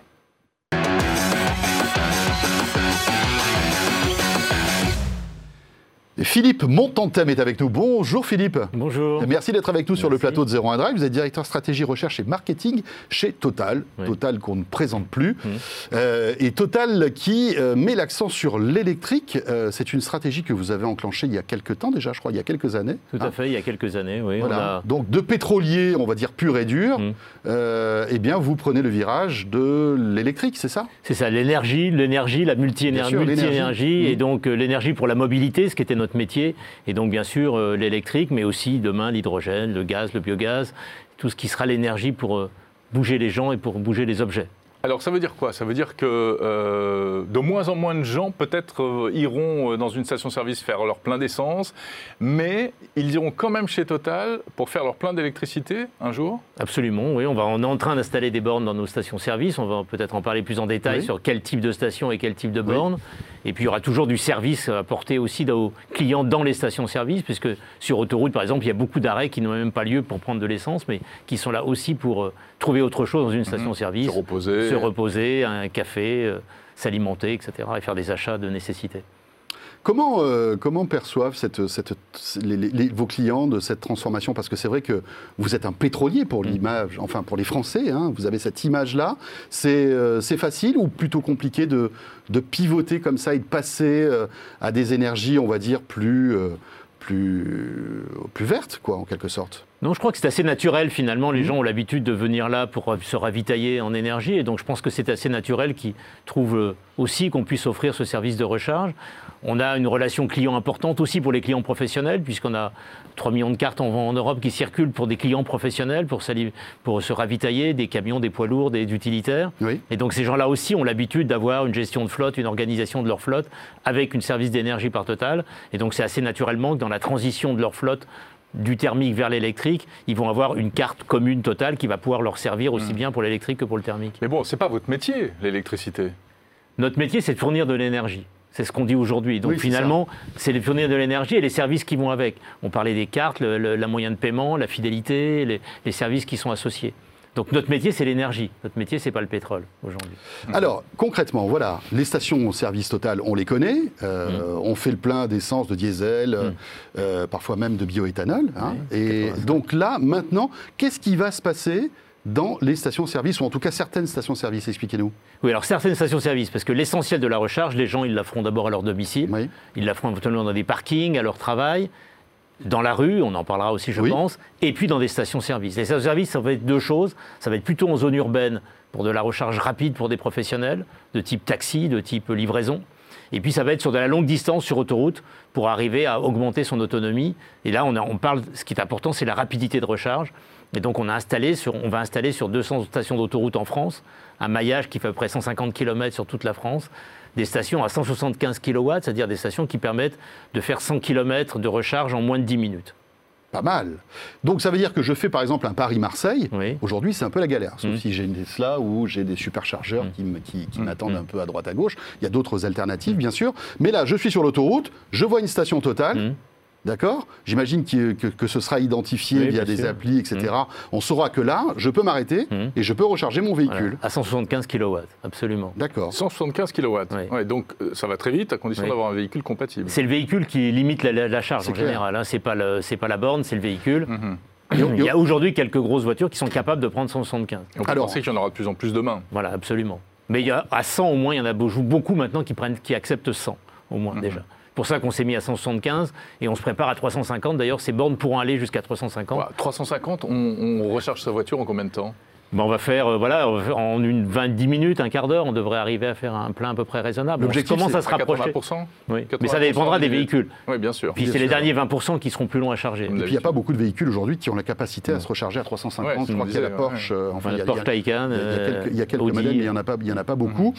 Philippe Montantem est avec nous. Bonjour Philippe. Bonjour. Merci d'être avec nous sur le plateau de 01 Drive. Vous êtes directeur stratégie, recherche et marketing chez Total. Oui. Total qu'on ne présente plus. Et Total qui met l'accent sur l'électrique. C'est une stratégie que vous avez enclenchée il y a quelques temps déjà, je crois, il y a quelques années. Tout à fait, il y a quelques années, oui. Voilà. Donc de pétrolier, on va dire pur et dur, eh bien vous prenez le virage de l'électrique, c'est ça? C'est ça, l'énergie, la multi-énergie, et donc l'énergie pour la mobilité, ce qui était notre métier, et donc bien sûr l'électrique, mais aussi demain l'hydrogène, le gaz, le biogaz, tout ce qui sera l'énergie pour bouger les gens et pour bouger les objets. Alors ça veut dire quoi? Ça veut dire que de moins en moins de gens peut-être iront dans une station-service faire leur plein d'essence, mais ils iront quand même chez Total pour faire leur plein d'électricité un jour? Absolument, oui. On est en train d'installer des bornes dans nos stations-service. On va peut-être en parler plus en détail sur quel type de station et quel type de borne. Et puis il y aura toujours du service apporté aussi aux clients dans les stations-service, puisque sur autoroute, par exemple, il y a beaucoup d'arrêts qui n'ont même pas lieu pour prendre de l'essence, mais qui sont là aussi pour trouver autre chose dans une station-service. Se reposer, un café, s'alimenter, etc. et faire des achats de nécessité. Comment perçoivent vos clients de cette transformation? Parce que c'est vrai que vous êtes un pétrolier pour l'image, enfin pour les Français, hein, vous avez cette image-là. C'est facile ou plutôt compliqué de pivoter comme ça et de passer à des énergies, on va dire, plus vertes, quoi, en quelque sorte? Non, je crois que c'est assez naturel finalement. Les gens ont l'habitude de venir là pour se ravitailler en énergie. Et donc je pense que c'est assez naturel qu'ils trouvent aussi qu'on puisse offrir ce service de recharge. On a une relation client importante aussi pour les clients professionnels, puisqu'on a 3 millions de cartes en Europe qui circulent pour des clients professionnels, pour se ravitailler, des camions, des poids lourds, des utilitaires. Oui. Et donc ces gens-là aussi ont l'habitude d'avoir une gestion de flotte, une organisation de leur flotte avec une service d'énergie par Total. Et donc c'est assez naturellement que dans la transition de leur flotte, du thermique vers l'électrique, ils vont avoir une carte commune Total qui va pouvoir leur servir aussi bien pour l'électrique que pour le thermique. Mais bon, c'est pas votre métier, l'électricité. Notre métier, c'est de fournir de l'énergie. C'est ce qu'on dit aujourd'hui. Donc oui, finalement, c'est de fournir de l'énergie et les services qui vont avec. On parlait des cartes, la moyen de paiement, la fidélité, les services qui sont associés. Donc notre métier, c'est l'énergie. Notre métier, c'est pas le pétrole aujourd'hui. Alors, concrètement, voilà, les stations-service Total, on les connaît. On fait le plein d'essence, de diesel, parfois même de bioéthanol. Hein. Et donc là, maintenant, qu'est-ce qui va se passer dans les stations-service, ou en tout cas certaines stations-service? Expliquez-nous. Oui, alors certaines stations-service, parce que l'essentiel de la recharge, les gens, ils la feront d'abord à leur domicile. Oui. Ils la feront éventuellement dans des parkings, à leur travail. Dans la rue, on en parlera aussi, je pense, et puis dans des stations-service. Les stations-service, ça va être deux choses. Ça va être plutôt en zone urbaine, pour de la recharge rapide pour des professionnels, de type taxi, de type livraison. Et puis ça va être sur de la longue distance sur autoroute, pour arriver à augmenter son autonomie. Et là, on parle, ce qui est important, c'est la rapidité de recharge. Et donc on va installer sur 200 stations d'autoroute en France, un maillage qui fait à peu près 150 km sur toute la France, des stations à 175 kW, c'est-à-dire des stations qui permettent de faire 100 km de recharge en moins de 10 minutes. Pas mal. Donc ça veut dire que je fais par exemple un Paris-Marseille. Oui. Aujourd'hui, c'est un peu la galère. Sauf si j'ai une Tesla ou j'ai des superchargeurs qui m'attendent un peu à droite à gauche. Il y a d'autres alternatives, bien sûr. Mais là, je suis sur l'autoroute, je vois une station Total. D'accord ? J'imagine que ce sera identifié via des applis, etc. On saura que là, je peux m'arrêter et je peux recharger mon véhicule. Voilà. À 175 kW, absolument. D'accord. 175 kW. Ouais, donc ça va très vite à condition d'avoir un véhicule compatible. C'est le véhicule qui limite la charge en général. Hein. C'est pas la borne, c'est le véhicule. Il y a aujourd'hui quelques grosses voitures qui sont capables de prendre 175. Et on peut penser qu'il y en aura de plus en plus demain. Voilà, absolument. Mais il y a, à 100 au moins, il y en a beaucoup maintenant qui acceptent 100 au moins déjà. C'est pour ça qu'on s'est mis à 175 et on se prépare à 350. D'ailleurs, ces bornes pourront aller jusqu'à 350. Voilà, 350, on recharge sa voiture en combien de temps ? On va faire, en 10 minutes, un quart d'heure, on devrait arriver à faire un plein à peu près raisonnable. L'objectif, commence à se rapprocher. 80%. Oui. Mais ça dépendra des véhicules. Oui, bien sûr. Puis c'est les derniers 20% qui seront plus longs à charger. Et puis il n'y a pas beaucoup de véhicules aujourd'hui qui ont la capacité à se recharger à 350. Je crois qu'il y a la Porsche. La Porsche Taycan. Il y a quelques modèles, mais il n'y en a pas beaucoup.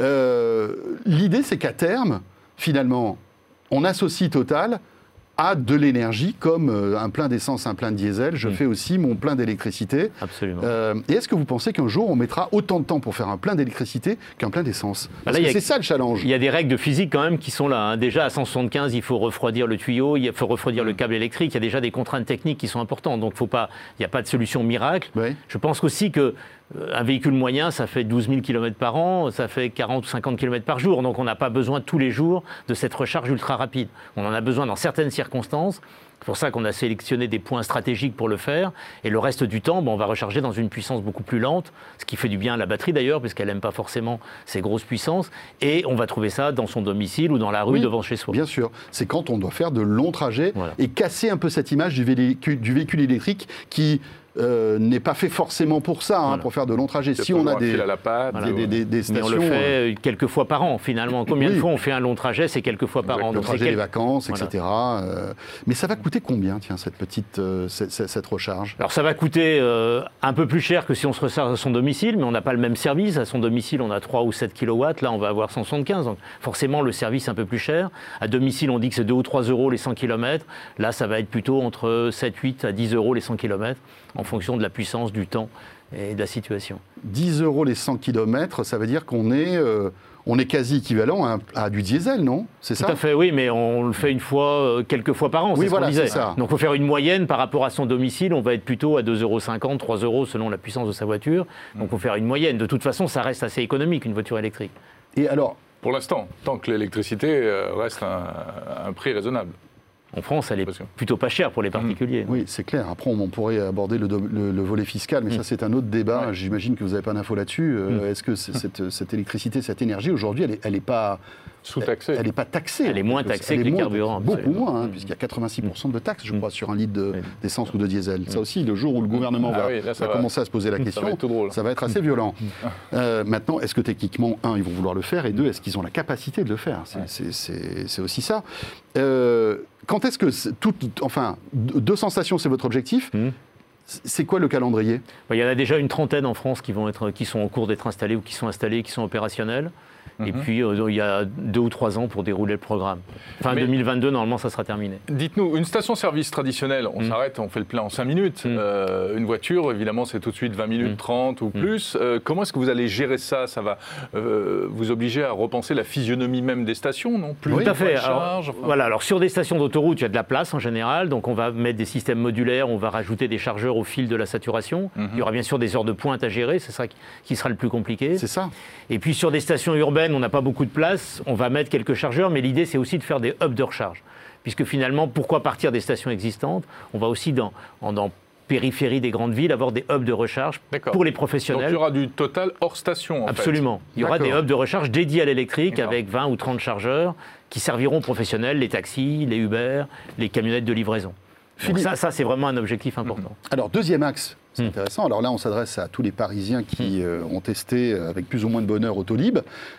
L'idée, c'est qu'à terme, finalement, on associe Total à de l'énergie, comme un plein d'essence, un plein de diesel. Je fais aussi mon plein d'électricité. Absolument. Et est-ce que vous pensez qu'un jour, on mettra autant de temps pour faire un plein d'électricité qu'un plein d'essence ? Parce que c'est ça le challenge. Il y a des règles de physique quand même qui sont là. Hein. Déjà, à 175, il faut refroidir le tuyau, il faut refroidir le câble électrique. Il y a déjà des contraintes techniques qui sont importantes. Donc, il n'y a pas de solution miracle. Oui. Je pense aussi que un véhicule moyen, ça fait 12 000 km par an, ça fait 40 ou 50 km par jour. Donc on n'a pas besoin tous les jours de cette recharge ultra rapide. On en a besoin dans certaines circonstances. C'est pour ça qu'on a sélectionné des points stratégiques pour le faire. Et le reste du temps, on va recharger dans une puissance beaucoup plus lente, ce qui fait du bien à la batterie d'ailleurs, puisqu'elle n'aime pas forcément ces grosses puissances. Et on va trouver ça dans son domicile ou dans la rue devant chez soi. Bien sûr. C'est quand on doit faire de longs trajets et casser un peu cette image du véhicule électrique qui n'est pas fait forcément pour ça, pour faire de longs trajets. Si on a des stations... Mais on le fait quelques fois par an, finalement. Combien de fois on fait un long trajet ? C'est quelques fois par an. Le trajet, les vacances, etc. Mais ça va coûter combien, tiens, cette recharge ? Alors ça va coûter un peu plus cher que si on se recharge à son domicile, mais on n'a pas le même service. À son domicile, on a 3 ou 7 kW. Là, on va avoir 175. Donc forcément, le service est un peu plus cher. À domicile, on dit que c'est 2 ou 3 euros les 100 km. Là, ça va être plutôt entre 7, 8 à 10 euros les 100 km. En fonction de la puissance, du temps et de la situation. 10 euros les 100 km, ça veut dire qu'on est quasi équivalent à du diesel, non ? C'est ça ? Tout à fait, oui, mais on le fait quelques fois par an, c'est ce qu'on disait. Ça. Donc il faut faire une moyenne par rapport à son domicile, on va être plutôt à 2,50 €, 3 € selon la puissance de sa voiture. Donc il faut faire une moyenne. De toute façon, ça reste assez économique, une voiture électrique. Et alors, Pour l'instant, tant que l'électricité reste un prix raisonnable. En France, elle est plutôt pas chère pour les particuliers. Oui, c'est clair. Après, on pourrait aborder le volet fiscal, mais ça, c'est un autre débat. Ouais. J'imagine que vous n'avez pas d'infos là-dessus. Est-ce que cette électricité, cette énergie, aujourd'hui, elle n'est pas sous-taxée? Elle n'est pas taxée. Elle est moins taxée que les carburants. Beaucoup moins, puisqu'il y a 86% de taxes, je crois, sur un litre d'essence ou de diesel. Ça aussi, le jour où le gouvernement va commencer à se poser la question, ça va être assez violent. Maintenant, est-ce que techniquement, ils vont vouloir le faire, et deux, est-ce qu'ils ont la capacité de le faire? C'est aussi ça. Quand est-ce que enfin, 200 stations, c'est votre objectif? C'est quoi le calendrier? Il y en a déjà une trentaine en France qui sont en cours d'être installées ou qui sont installées, qui sont opérationnelles. Et puis, il y a 2 ou 3 ans pour dérouler le programme. Fin 2022, normalement, ça sera terminé. Dites-nous, une station-service traditionnelle, on s'arrête, on fait le plein en 5 minutes. Une voiture, évidemment, c'est tout de suite 20 minutes, 30 ou plus. Comment est-ce que vous allez gérer ça? Ça va vous obliger à repenser la physionomie même des stations, non? Plus tout à fait. Alors, sur des stations d'autoroute, il y a de la place en général. Donc, on va mettre des systèmes modulaires, on va rajouter des chargeurs au fil de la saturation. Il y aura bien sûr des heures de pointe à gérer, c'est ça qui sera le plus compliqué. C'est ça. Et puis, sur des stations urbaines, on n'a pas beaucoup de place, on va mettre quelques chargeurs, mais l'idée c'est aussi de faire des hubs de recharge. Puisque finalement, pourquoi partir des stations existantes? On va aussi dans périphérie des grandes villes avoir des hubs de recharge pour les professionnels. Donc il y aura du total hors station en Absolument. fait. Il y aura des hubs de recharge dédiés à l'électrique avec 20 ou 30 chargeurs qui serviront aux professionnels, les taxis, les Uber, les camionnettes de livraison. Donc ça c'est vraiment un objectif important. Alors, deuxième axe. C'est intéressant. Alors là, on s'adresse à tous les Parisiens qui ont testé avec plus ou moins de bonheur Autolib.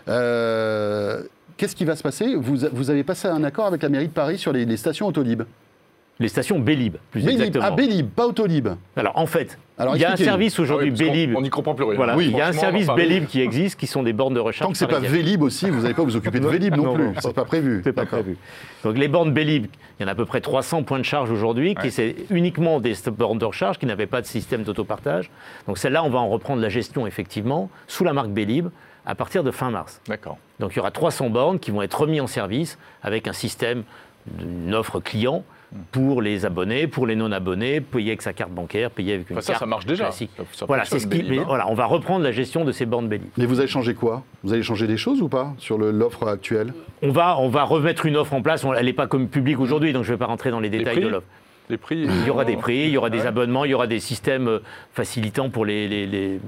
Qu'est-ce qui va se passer? Vous avez passé un accord avec la mairie de Paris sur les stations Autolib? Les stations Bélib, exactement. Ah, Bélib, pas Autolib. Alors, en fait, il y a un service aujourd'hui Bélib. On n'y comprend plus rien. Voilà. Il y a un service Bélib qui existe, qui sont des bornes de recharge. Tant que c'est pas Vélib aussi, vous n'allez pas vous occuper de Vélib non plus. C'est pas prévu. C'est pas prévu. Donc, les bornes Bélib, il y en a à peu près 300 points de charge aujourd'hui, qui c'est uniquement des bornes de recharge qui n'avaient pas de système d'autopartage. Donc, celle-là, on va en reprendre la gestion, effectivement, sous la marque Bélib, à partir de fin mars. D'accord. Donc, il y aura 300 bornes qui vont être remis en service avec un système, une offre client, pour les abonnés, pour les non-abonnés, payer avec sa carte bancaire, payer avec une carte ça marche déjà. Classique. Voilà, c'est on va reprendre la gestion de ces bornes Bélib. Mais vous allez changer quoi? Vous allez changer des choses ou pas sur l'offre actuelle? On va remettre une offre en place. Elle n'est pas comme publique aujourd'hui, donc je ne vais pas rentrer dans les détails de l'offre. Les prix, il y aura des prix, il y aura des abonnements, il y aura des systèmes facilitants pour les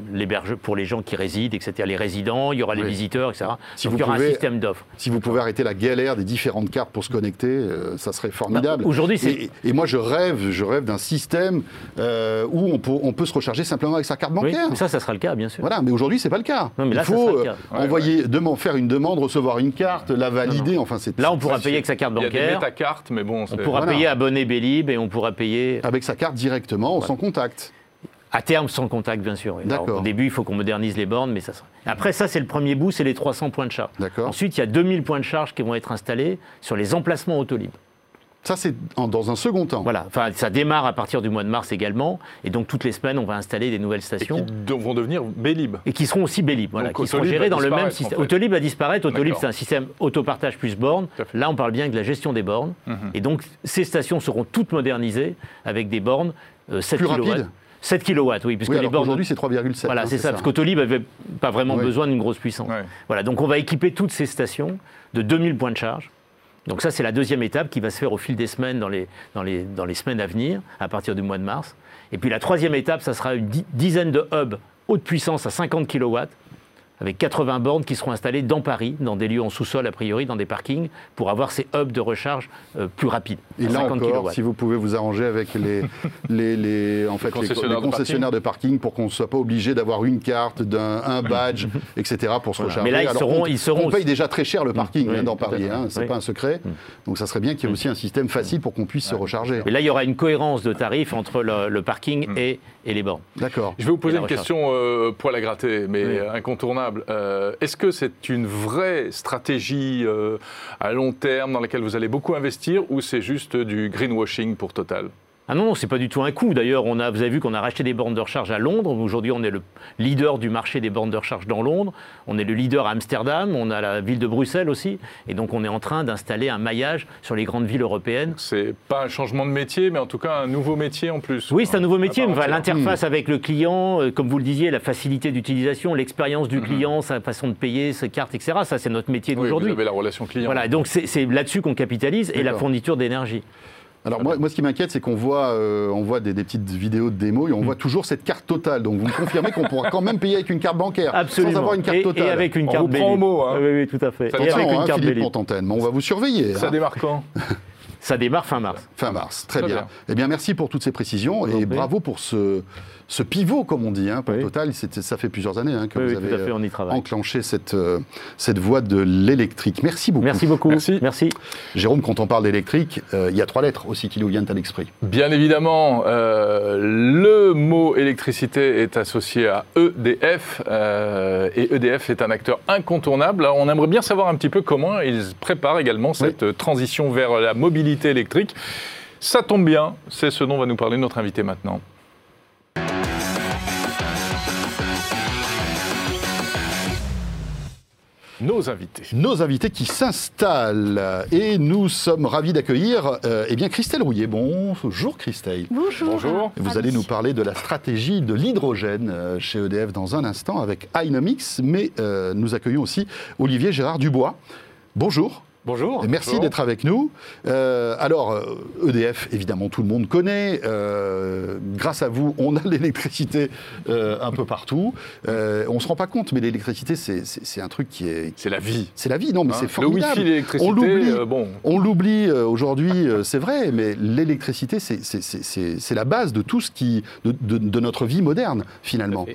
gens qui résident, etc. Les résidents, il y aura les visiteurs, etc. Donc il y aura un système d'offres. Si vous pouvez arrêter la galère des différentes cartes pour se connecter, ça serait formidable. Aujourd'hui, c'est... Et moi, je rêve d'un système où on peut se recharger simplement avec sa carte bancaire. Oui, ça sera le cas, bien sûr. Voilà, mais aujourd'hui, c'est pas le cas. Non, mais là, il faut faire une demande, recevoir une carte, la valider. Enfin, là, on pourra payer avec sa carte bancaire. Il y a des métacartes, mais bon, on pourra payer abonné Bélib et on pourra payer... Avec sa carte directement, sans contact. À terme, sans contact, bien sûr. Au début, il faut qu'on modernise les bornes, mais ça sera... Après, ça, c'est le premier bout, c'est les 300 points de charge. Ensuite, il y a 2000 points de charge qui vont être installés sur les emplacements Autolib. Ça, c'est dans un second temps. Voilà, enfin, ça démarre à partir du mois de mars également. Et donc, toutes les semaines, on va installer des nouvelles stations. Et qui vont devenir Bélib. Et qui seront aussi Bélib, voilà, qui seront gérées dans le même système. Autolib va disparaître. Autolib, c'est un système autopartage plus bornes. Là, on parle bien de la gestion des bornes. Et donc, ces stations seront toutes modernisées avec des bornes 7 plus kW. Rapide. 7 kW, oui. Puisque les bornes aujourd'hui, c'est 3,7. Voilà, c'est ça. Parce qu'Autolib n'avait pas vraiment besoin d'une grosse puissance. Voilà, donc on va équiper toutes ces stations de 2000 points de charge. Donc ça, c'est la deuxième étape qui va se faire au fil des semaines, dans les semaines à venir, à partir du mois de mars. Et puis la troisième étape, ça sera une dizaine de hubs haute puissance à 50 kW, avec 80 bornes qui seront installées dans Paris, dans des lieux en sous-sol a priori, dans des parkings, pour avoir ces hubs de recharge plus rapides. Et là encore, si vous pouvez vous arranger avec les concessionnaires de parking pour qu'on ne soit pas obligé d'avoir une carte, un badge, etc. pour se recharger. Mais là, on paye déjà très cher le parking dans Paris, c'est pas un secret. Donc ça serait bien qu'il y ait aussi un système facile pour qu'on puisse se recharger. Mais là, il y aura une cohérence de tarifs entre le parking et les bornes. D'accord. Je vais vous poser une question poil à gratter, mais incontournable. Est-ce que c'est une vraie stratégie à long terme dans laquelle vous allez beaucoup investir ou c'est juste du greenwashing pour Total? Ah non, c'est pas du tout un coût. D'ailleurs, vous avez vu qu'on a racheté des bornes de recharge à Londres. Aujourd'hui, on est le leader du marché des bornes de recharge dans Londres. On est le leader à Amsterdam. On a la ville de Bruxelles aussi. Et donc, on est en train d'installer un maillage sur les grandes villes européennes. C'est pas un changement de métier, mais en tout cas un nouveau métier en plus. Oui, c'est un nouveau métier. L'interface avec le client, comme vous le disiez, la facilité d'utilisation, l'expérience du client, sa façon de payer, ses cartes, etc. Ça, c'est notre métier d'aujourd'hui. Vous avez la relation client. Voilà, donc c'est là-dessus qu'on capitalise et la fourniture d'énergie. Alors moi, ce qui m'inquiète, c'est qu'on voit, des petites vidéos de démo et on voit toujours cette carte totale. Donc vous me confirmez qu'on pourra quand même payer avec une carte bancaire, absolument, sans avoir une carte totale. Et avec une carte on vous prend au mot. Hein. Oui, tout à fait. Et avec une carte Philippe Montantenne, on va vous surveiller. Ça démarre quand? Ça démarre fin mars. Fin mars, très bien. Eh bien, merci pour toutes ces précisions et bravo pour ce pivot, comme on dit, pour Total. Ça fait plusieurs années que vous avez enclenché cette voie de l'électrique. Merci beaucoup. Merci beaucoup. Merci. Jérôme, quand on parle d'électrique, il y a 3 lettres aussi qui nous viennent à l'esprit. Bien évidemment, le mot électricité est associé à EDF et EDF est un acteur incontournable. Alors, on aimerait bien savoir un petit peu comment ils préparent également cette transition vers la mobilité électrique. Ça tombe bien, c'est ce dont va nous parler notre invité maintenant. Nos invités qui s'installent. Et nous sommes ravis d'accueillir Christelle Rouillet. Bonjour Christelle. Bonjour. Vous allez nous parler de la stratégie de l'hydrogène chez EDF dans un instant avec Inomics. Mais nous accueillons aussi Olivier Gérard Dubois. Bonjour. Bonjour. Et merci d'être avec nous. Alors, EDF, évidemment, tout le monde connaît. Grâce à vous, on a l'électricité un peu partout. On ne se rend pas compte, mais l'électricité, c'est un truc qui est... C'est la vie. C'est la vie, non, mais c'est formidable. Le wifi, l'électricité, on l'oublie aujourd'hui, c'est vrai, mais l'électricité, c'est la base de tout ce de notre vie moderne, finalement.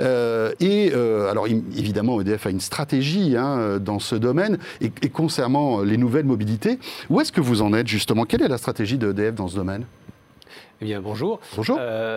Alors, évidemment, EDF a une stratégie dans ce domaine. Et concernant les nouvelles mobilités. Où est-ce que vous en êtes justement? Quelle est la stratégie d'EDF dans ce domaine? Eh bien, bonjour. Bonjour.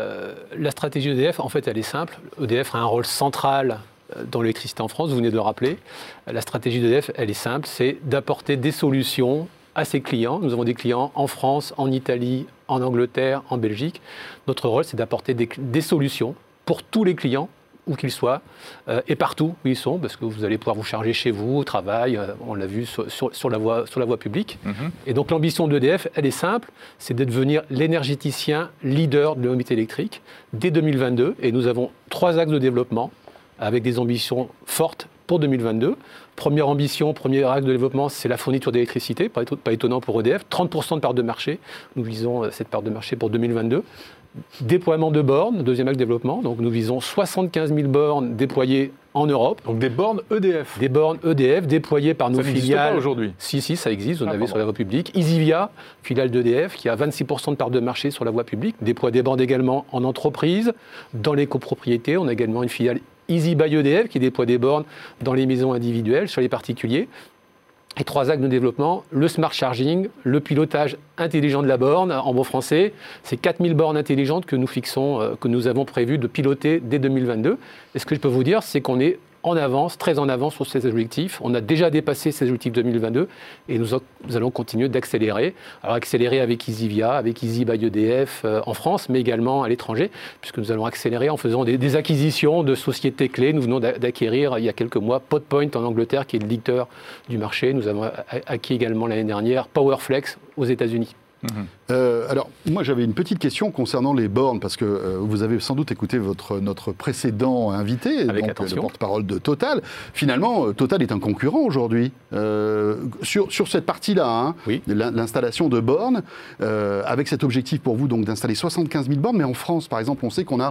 La stratégie d'EDF, en fait, elle est simple. EDF a un rôle central dans l'électricité en France, vous venez de le rappeler. La stratégie d'EDF, elle est simple, c'est d'apporter des solutions à ses clients. Nous avons des clients en France, en Italie, en Angleterre, en Belgique. Notre rôle, c'est d'apporter des solutions pour tous les clients, où qu'ils soient, et partout où ils sont, parce que vous allez pouvoir vous charger chez vous, au travail, on l'a vu sur la voie publique. Et donc l'ambition d'EDF, elle est simple, c'est de devenir l'énergéticien leader de la mobilité électrique dès 2022, et nous avons 3 axes de développement, avec des ambitions fortes pour 2022. Première ambition, premier axe de développement, c'est la fourniture d'électricité, pas étonnant pour EDF, 30% de part de marché, nous visons cette part de marché pour 2022. Déploiement de bornes, deuxième axe de développement. Donc nous visons 75 000 bornes déployées en Europe. Donc des bornes EDF. Des bornes EDF déployées par nos filiales. Ça n'existe pas aujourd'hui. Si, ça existe. On avait sur la voie publique. Easivia, filiale d'EDF, qui a 26% de part de marché sur la voie publique, déploie des bornes également en entreprise, dans les copropriétés. On a également une filiale Easy by EDF qui déploie des bornes dans les maisons individuelles, sur les particuliers. Et 3 axes de développement, le smart charging, le pilotage intelligent de la borne, en bon français. C'est 4000 bornes intelligentes que nous avons prévu de piloter dès 2022. Et ce que je peux vous dire, c'est qu'on est en avance, très en avance sur ces objectifs. On a déjà dépassé ces objectifs 2022 et nous allons continuer d'accélérer. Alors accélérer avec Easivia, avec Easy by EDF en France, mais également à l'étranger, puisque nous allons accélérer en faisant des acquisitions de sociétés clés. Nous venons d'acquérir il y a quelques mois Podpoint en Angleterre, qui est le leader du marché. Nous avons acquis également l'année dernière Powerflex aux États-Unis. Alors, moi j'avais une petite question concernant les bornes, parce que vous avez sans doute écouté notre précédent invité, avec donc, attention. le porte-parole de Total. Finalement, Total est un concurrent aujourd'hui sur cette partie-là, oui. L'installation de bornes, avec cet objectif pour vous donc d'installer 75 000 bornes, mais en France par exemple, on sait qu'on a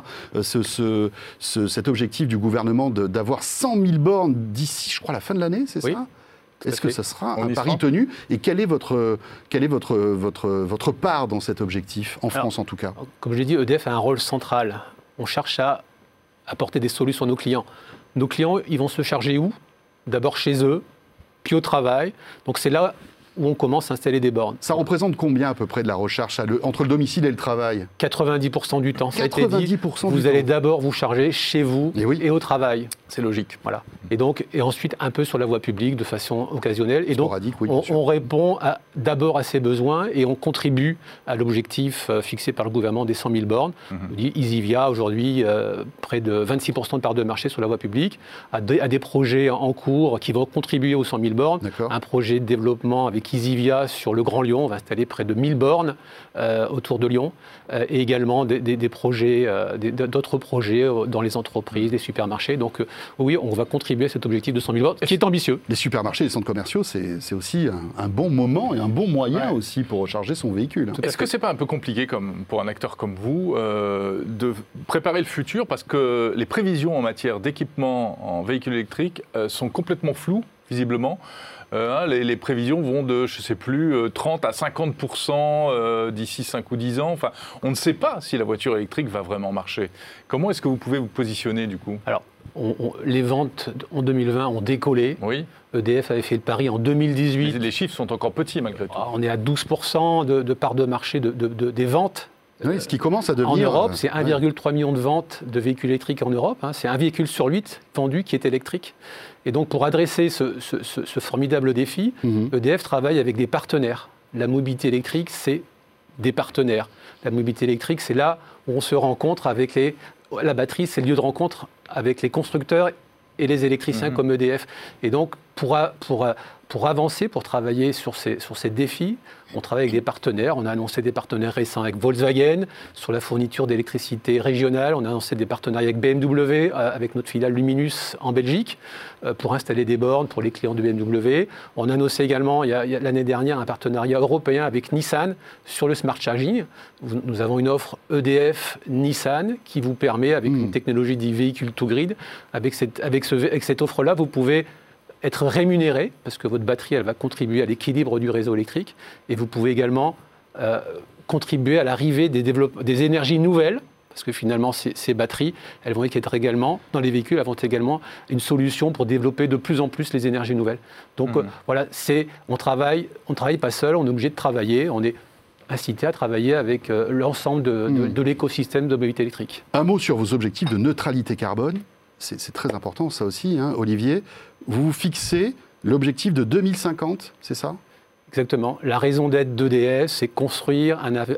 cet objectif du gouvernement d'avoir 100 000 bornes d'ici, je crois, la fin de l'année, c'est ça ? Est-ce que ça sera un pari tenu? Et quelle est votre part dans cet objectif, en France en tout cas? Comme je l'ai dit, EDF a un rôle central. On cherche à apporter des solutions à nos clients. Nos clients, ils vont se charger où? D'abord chez eux, puis au travail. Donc c'est là où on commence à installer des bornes. Ça représente combien à peu près de la recharge entre le domicile et le travail? 90% du temps, ça a été dit. 90% Vous allez d'abord vous charger chez vous et au travail. C'est logique. Voilà. Et ensuite un peu sur la voie publique de façon occasionnelle. Et donc oui, on répond d'abord à ces besoins et on contribue à l'objectif fixé par le gouvernement des 100 000 bornes. Easyvia aujourd'hui près de 26% de part de marché sur la voie publique, à des projets en cours qui vont contribuer aux 100 000 bornes. Un projet de développement avec Easyvia sur le Grand Lyon, on va installer près de 1000 bornes autour de Lyon, et également des projets, d'autres projets dans les entreprises, les supermarchés. Donc oui, on va contribuer à cet objectif de 100 000 bornes, qui est ambitieux. Les supermarchés, les centres commerciaux, c'est aussi un bon moment et un bon moyen aussi pour recharger son véhicule. Est-ce que c'est pas un peu compliqué pour un acteur comme vous de préparer le futur, parce que les prévisions en matière d'équipement en véhicules électriques sont complètement floues, visiblement. Les prévisions vont de, je ne sais plus, 30 à 50% d'ici 5 ou 10 ans. Enfin, on ne sait pas si la voiture électrique va vraiment marcher. Comment est-ce que vous pouvez vous positionner, du coup? Alors, les ventes en 2020 ont décollé. Oui. EDF avait fait le pari en 2018. Les chiffres sont encore petits, malgré tout. On est à 12% de part de marché des ventes. Oui, ce qui commence à devenir... En Europe, c'est 1,3 million de ventes de véhicules électriques en Europe. C'est un véhicule sur 8 vendu qui est électrique. Et donc, pour adresser ce formidable défi, EDF travaille avec des partenaires. La mobilité électrique, c'est des partenaires. La mobilité électrique, c'est là où on se rencontre avec la batterie, c'est le lieu de rencontre avec les constructeurs et les électriciens comme EDF. Et donc, pour avancer, pour travailler sur ces défis, on travaille avec des partenaires. On a annoncé des partenaires récents avec Volkswagen sur la fourniture d'électricité régionale. On a annoncé des partenariats avec BMW, avec notre filiale Luminus en Belgique, pour installer des bornes pour les clients de BMW. On a annoncé également, il y a l'année dernière, un partenariat européen avec Nissan sur le smart charging. Nous avons une offre EDF-Nissan qui vous permet, avec une technologie dit véhicule to grid, avec cette offre-là, vous pouvez être rémunéré, parce que votre batterie, elle va contribuer à l'équilibre du réseau électrique, et vous pouvez également contribuer à l'arrivée des énergies nouvelles, parce que finalement, ces batteries, elles vont être également, dans les véhicules, elles vont être également une solution pour développer de plus en plus les énergies nouvelles. Donc voilà, on travaille pas seul, on est obligé de travailler, on est incité à travailler avec l'ensemble de l'écosystème de mobilité électrique. Un mot sur vos objectifs de neutralité carbone. C'est très important, ça aussi, Olivier. Vous fixez l'objectif de 2050, c'est ça? Exactement. La raison d'être d'EDF, c'est construire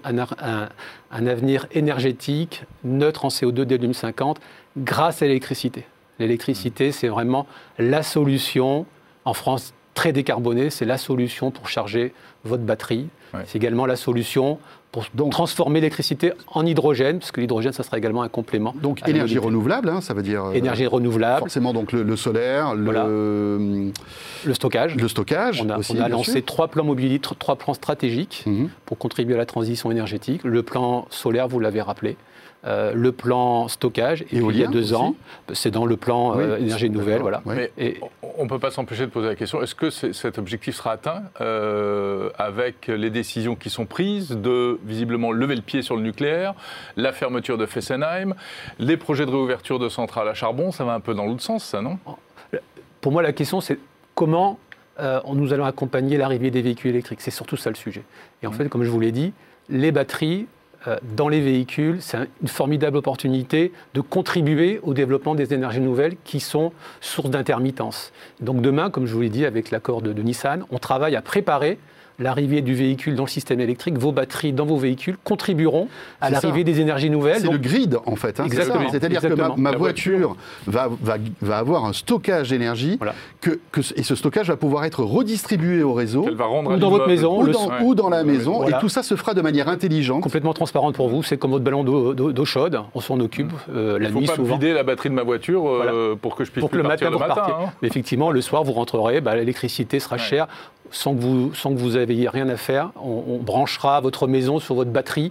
un avenir énergétique neutre en CO2 dès 2050 grâce à l'électricité. L'électricité, c'est vraiment la solution, en France très décarbonée, c'est la solution pour charger votre batterie. Ouais. C'est également la solution pour transformer l'électricité en hydrogène, parce que l'hydrogène, ça sera également un complément. Donc énergie renouvelable, ça veut dire... énergie renouvelable. Forcément, donc le solaire, le stockage. Le stockage on a lancé 3 plans mobilité, 3 plans stratégiques pour contribuer à la transition énergétique. Le plan solaire, vous l'avez rappelé. Le plan stockage, et puis il y a 2 ans, c'est dans le plan énergie nouvelle. Voilà. Mais on ne peut pas s'empêcher de poser la question, est-ce que cet objectif sera atteint avec les décisions qui sont prises de visiblement lever le pied sur le nucléaire, la fermeture de Fessenheim, les projets de réouverture de centrales à charbon, ça va un peu dans l'autre sens, ça, non? Pour moi, la question, c'est comment nous allons accompagner l'arrivée des véhicules électriques. C'est surtout ça le sujet. Et en fait, comme je vous l'ai dit, les batteries dans les véhicules, c'est une formidable opportunité de contribuer au développement des énergies nouvelles qui sont source d'intermittence. Donc demain, comme je vous l'ai dit avec l'accord de Nissan, on travaille à préparer l'arrivée du véhicule dans le système électrique. Vos batteries dans vos véhicules contribueront à l'arrivée des énergies nouvelles. C'est le grid, en fait. Exactement. C'est-à-dire que ma voiture va avoir un stockage d'énergie et ce stockage va pouvoir être redistribué au réseau. Qu'elle va rendre ou dans votre maison. Ou dans la maison. Voilà. Et tout ça se fera de manière intelligente. Complètement transparente pour vous. C'est comme votre ballon d'eau chaude. On s'en occupe la nuit souvent. Il ne faut pas vider la batterie de ma voiture pour que je puisse plus partir le matin. Mais effectivement, le soir, vous rentrerez, l'électricité sera chère. Sans que vous ayez rien à faire, on branchera votre maison sur votre batterie.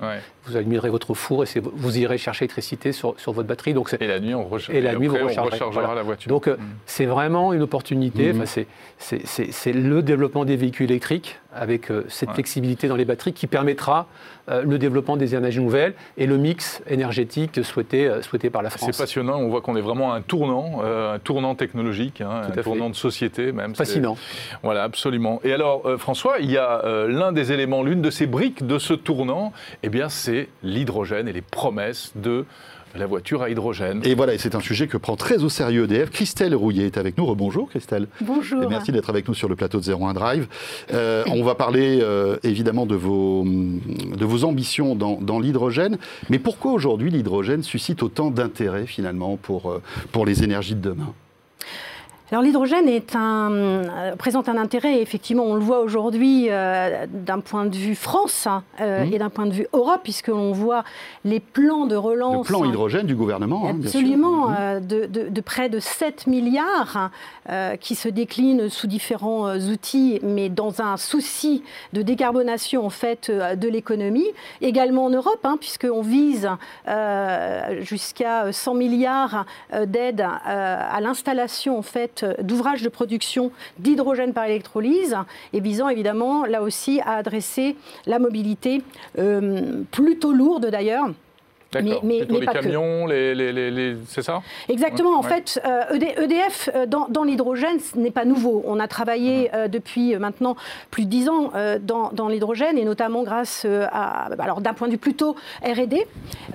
vous allumerez votre four et vous irez chercher l'électricité sur votre batterie. Donc et la nuit, on rechargera la voiture. Donc c'est vraiment une opportunité. C'est le développement des véhicules électriques avec cette flexibilité dans les batteries qui permettra le développement des énergies nouvelles et le mix énergétique souhaité par la France. C'est passionnant, on voit qu'on est vraiment à un tournant technologique, un tournant de société même. Fascinant. Voilà, absolument. Et alors, François, il y a l'une de ces briques de ce tournant, eh bien, c'est l'hydrogène et les promesses de la voiture à hydrogène. Et voilà, et c'est un sujet que prend très au sérieux EDF. Christelle Rouillet est avec nous. Rebonjour Christelle. Bonjour. Et merci d'être avec nous sur le plateau de 01 Drive. On va parler évidemment de vos ambitions dans l'hydrogène. Mais pourquoi aujourd'hui l'hydrogène suscite autant d'intérêt finalement pour les énergies de demain ? Alors l'hydrogène présente un intérêt, effectivement, on le voit aujourd'hui d'un point de vue France et d'un point de vue Europe, puisque l'on voit les plans de relance. Le plan hydrogène du gouvernement, absolument, bien sûr. De près de 7 milliards qui se déclinent sous différents outils, mais dans un souci de décarbonation en fait de l'économie. Également en Europe, puisqu'on vise jusqu'à 100 milliards d'aides à l'installation en fait d'ouvrages de production d'hydrogène par électrolyse et visant évidemment là aussi à adresser la mobilité plutôt lourde d'ailleurs. D'accord. Mais les camions, c'est ça ? Exactement. En fait, EDF, dans l'hydrogène, ce n'est pas nouveau. On a travaillé depuis maintenant plus de 10 ans dans l'hydrogène, et notamment grâce alors d'un point de vue plutôt R&D,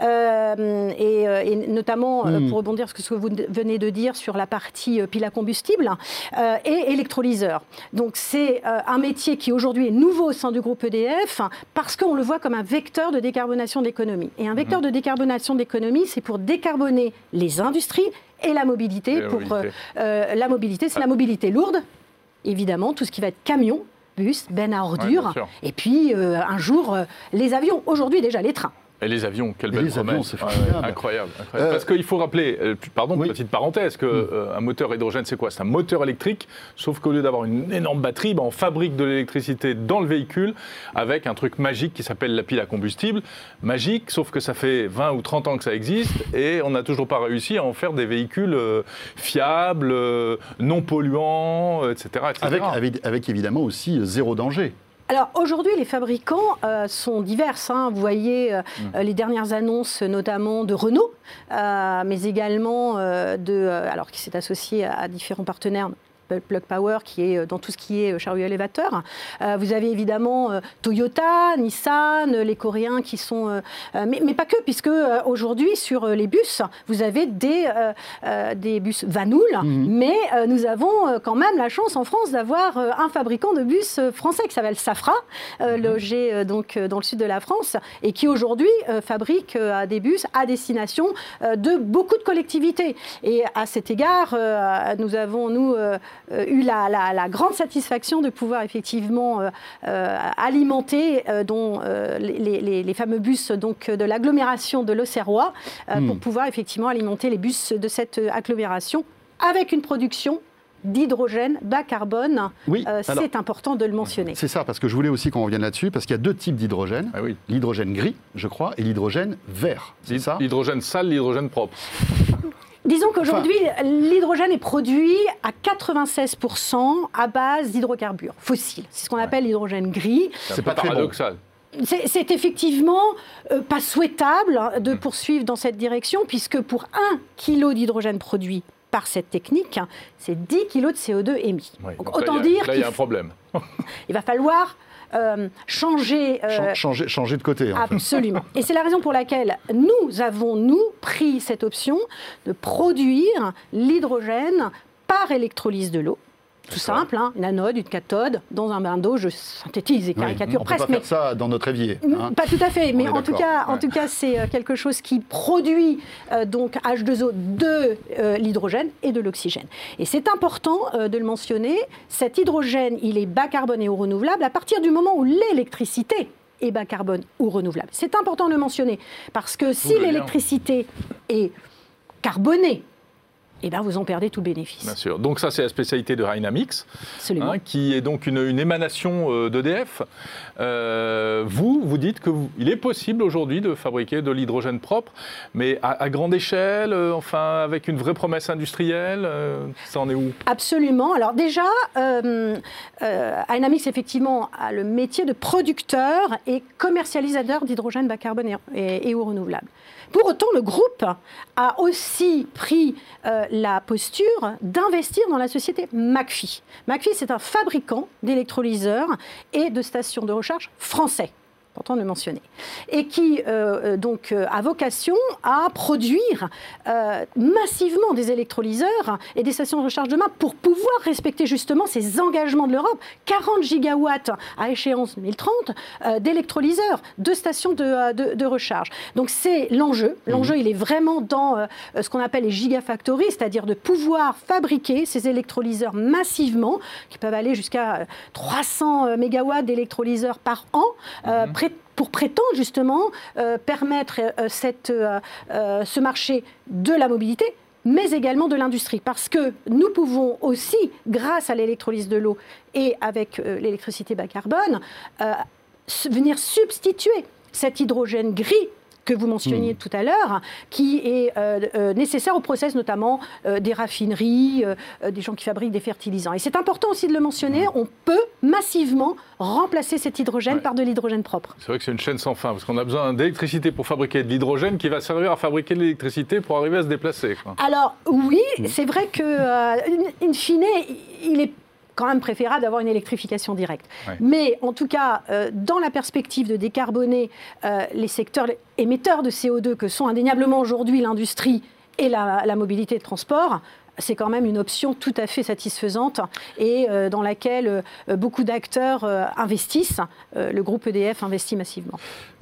et notamment, pour rebondir sur ce que vous venez de dire sur la partie pile à combustible et électrolyseur. Donc c'est un métier qui aujourd'hui est nouveau au sein du groupe EDF, parce qu'on le voit comme un vecteur de décarbonation de l'économie. Et un vecteur de décarbonation d'économie, c'est pour décarboner les industries et la mobilité. La mobilité, c'est la mobilité lourde, évidemment, tout ce qui va être camion, bus, benne à ordures, et puis un jour, les avions, aujourd'hui déjà les trains. Et les avions, quelle belle promesse. Incroyable. Parce qu'il faut rappeler, petite parenthèse, qu'un moteur hydrogène, c'est quoi ? C'est un moteur électrique, sauf qu'au lieu d'avoir une énorme batterie, on fabrique de l'électricité dans le véhicule avec un truc magique qui s'appelle la pile à combustible. Magique, sauf que ça fait 20 ou 30 ans que ça existe et on n'a toujours pas réussi à en faire des véhicules fiables, non polluants, etc. Avec évidemment aussi zéro danger. Alors aujourd'hui, les fabricants sont divers. Vous voyez les dernières annonces, notamment de Renault, mais également alors qui s'est associé à différents partenaires. Plug Power, qui est dans tout ce qui est chariot élévateur. Vous avez évidemment Toyota, Nissan, les Coréens qui sont... mais pas que, puisque aujourd'hui, sur les bus, vous avez des bus Vanoul, mais nous avons quand même la chance en France d'avoir un fabricant de bus français qui s'appelle Safra, logé donc dans le sud de la France, et qui aujourd'hui fabrique des bus à destination de beaucoup de collectivités. Et à cet égard, nous avons, eu la grande satisfaction de pouvoir effectivement alimenter les fameux bus donc, de l'agglomération de l'Auxerrois pour pouvoir effectivement alimenter les bus de cette agglomération avec une production d'hydrogène bas carbone. C'est important de le mentionner. C'est ça, parce que je voulais aussi qu'on revienne là-dessus, parce qu'il y a deux types d'hydrogène. L'hydrogène gris, je crois, et l'hydrogène vert. C'est ça ? L'hydrogène sale, l'hydrogène propre. Disons qu'aujourd'hui, l'hydrogène est produit à 96% à base d'hydrocarbures fossiles. C'est ce qu'on appelle l'hydrogène gris. C'est pas paradoxal. C'est effectivement pas souhaitable de poursuivre dans cette direction, puisque pour 1 kg d'hydrogène produit par cette technique, c'est 10 kg de CO2 émis. Donc autant dire qu'il y a un problème. Il va falloir changer de côté. Absolument. Et c'est la raison pour laquelle nous avons, pris cette option de produire l'hydrogène par électrolyse de l'eau. Tout simple, une anode, une cathode, dans un bain d'eau, je synthétise et caricature presque. On peut pas faire ça dans notre évier. Pas tout à fait, mais en tout cas, c'est quelque chose qui produit donc H2O de l'hydrogène et de l'oxygène. Et c'est important de le mentionner, cet hydrogène, il est bas carbone et ou renouvelable à partir du moment où l'électricité est bas carbone ou renouvelable. C'est important de le mentionner, parce que si l'électricité est carbonée, vous en perdez tout le bénéfice. Bien sûr. Donc ça, c'est la spécialité de Rynamix, qui est donc une émanation d'EDF. Vous dites qu'il est possible aujourd'hui de fabriquer de l'hydrogène propre, mais à grande échelle, avec une vraie promesse industrielle, ça en est où? Absolument. Alors déjà, Rynamix, effectivement, a le métier de producteur et commercialisateur d'hydrogène bas carbone et eau renouvelable. Pour autant, le groupe a aussi pris la posture d'investir dans la société McPhy. McPhy, c'est un fabricant d'électrolyseurs et de stations de recharge français. Important de le mentionner, et qui a vocation à produire massivement des électrolyseurs et des stations de recharge demain pour pouvoir respecter justement ces engagements de l'Europe. 40 gigawatts à échéance 2030 d'électrolyseurs, de stations de recharge. Donc c'est l'enjeu. L'enjeu, il est vraiment dans ce qu'on appelle les gigafactories, c'est-à-dire de pouvoir fabriquer ces électrolyseurs massivement, qui peuvent aller jusqu'à 300 mégawatts d'électrolyseurs par an, pour prétendre justement permettre ce marché de la mobilité, mais également de l'industrie. Parce que nous pouvons aussi, grâce à l'électrolyse de l'eau et avec l'électricité bas carbone, venir substituer cet hydrogène gris que vous mentionniez tout à l'heure, qui est nécessaire au process notamment des raffineries, des gens qui fabriquent des fertilisants. Et c'est important aussi de le mentionner, on peut massivement remplacer cet hydrogène par de l'hydrogène propre. C'est vrai que c'est une chaîne sans fin, parce qu'on a besoin d'électricité pour fabriquer de l'hydrogène qui va servir à fabriquer de l'électricité pour arriver à se déplacer. Alors oui, c'est vrai que, in fine, il est quand même préférable d'avoir une électrification directe. Ouais. Mais en tout cas, dans la perspective de décarboner les secteurs émetteurs de CO2 que sont indéniablement aujourd'hui l'industrie et la mobilité de transport, c'est quand même une option tout à fait satisfaisante et dans laquelle beaucoup d'acteurs investissent. Le groupe EDF investit massivement.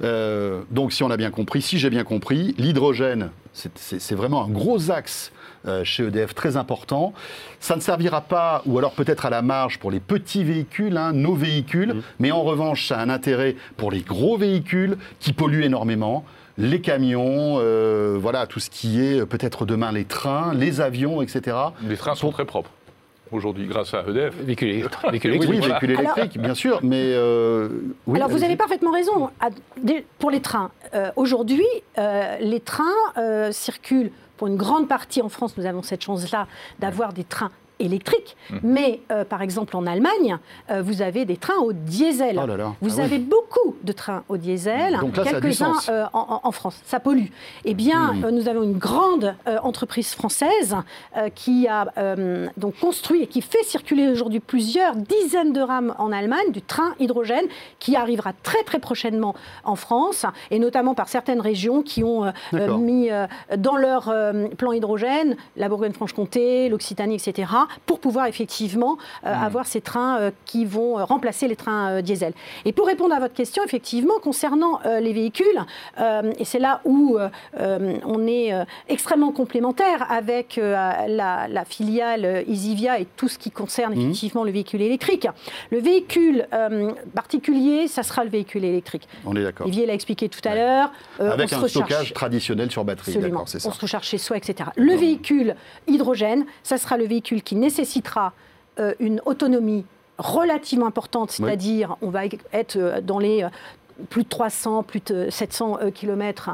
Donc si on a bien compris, si j'ai bien compris, l'hydrogène, c'est vraiment un gros axe chez EDF très important. Ça ne servira pas, ou alors peut-être à la marge pour les petits véhicules, nos véhicules, mais en revanche, ça a un intérêt pour les gros véhicules qui polluent énormément. Les camions, voilà, tout ce qui est peut-être demain les trains, les avions, etc. Les trains sont très propres aujourd'hui, grâce à EDF. Véhicules électriques. Oui, véhicules électriques, bien sûr, mais... oui, alors, vous avez parfaitement raison. Pour les trains, aujourd'hui, les trains circulent pour une grande partie en France. Nous avons cette chance-là d'avoir des trains électriques, mais par exemple en Allemagne, vous avez des trains au diesel. Oh là là. Vous avez beaucoup de trains au diesel, quelques-uns en France. Ça pollue. Eh bien, nous avons une grande entreprise française qui a donc construit et qui fait circuler aujourd'hui plusieurs dizaines de rames en Allemagne du train hydrogène qui arrivera très très prochainement en France, et notamment par certaines régions qui ont mis dans leur plan hydrogène la Bourgogne-Franche-Comté, l'Occitanie, etc., pour pouvoir effectivement avoir ces trains qui vont remplacer les trains diesel. Et pour répondre à votre question, effectivement, concernant les véhicules, et c'est là où on est extrêmement complémentaire avec la filiale Isivia et tout ce qui concerne effectivement le véhicule électrique. Le véhicule particulier, ça sera le véhicule électrique. On est d'accord. Olivier l'a expliqué tout à l'heure. Avec un stockage traditionnel sur batterie. Absolument. C'est ça. On se recharge chez soi, etc. Le véhicule hydrogène, ça sera le véhicule qui nécessitera une autonomie relativement importante, c'est-à-dire on va être dans les plus de 300, plus de 700 km.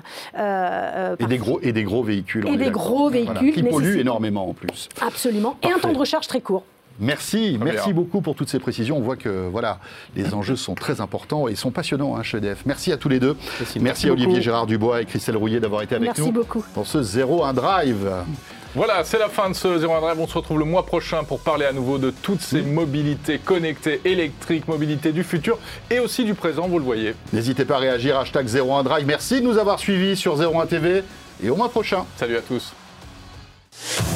Et des gros véhicules. Et des gros véhicules. Qui polluent énormément en plus. Absolument. Parfait. Et un temps de recharge très court. Merci beaucoup pour toutes ces précisions. On voit que voilà, les enjeux sont très importants et sont passionnants chez EDF. Merci à tous les deux. Merci à Olivier Gérard Dubois et Christelle Rouillet d'avoir été avec nous dans ce 01 Drive. Voilà, c'est la fin de ce 01 Drive. On se retrouve le mois prochain pour parler à nouveau de toutes ces mobilités connectées, électriques, mobilités du futur et aussi du présent, vous le voyez. N'hésitez pas à réagir, #01 Drive. Merci de nous avoir suivis sur 01 TV et au mois prochain. Salut à tous.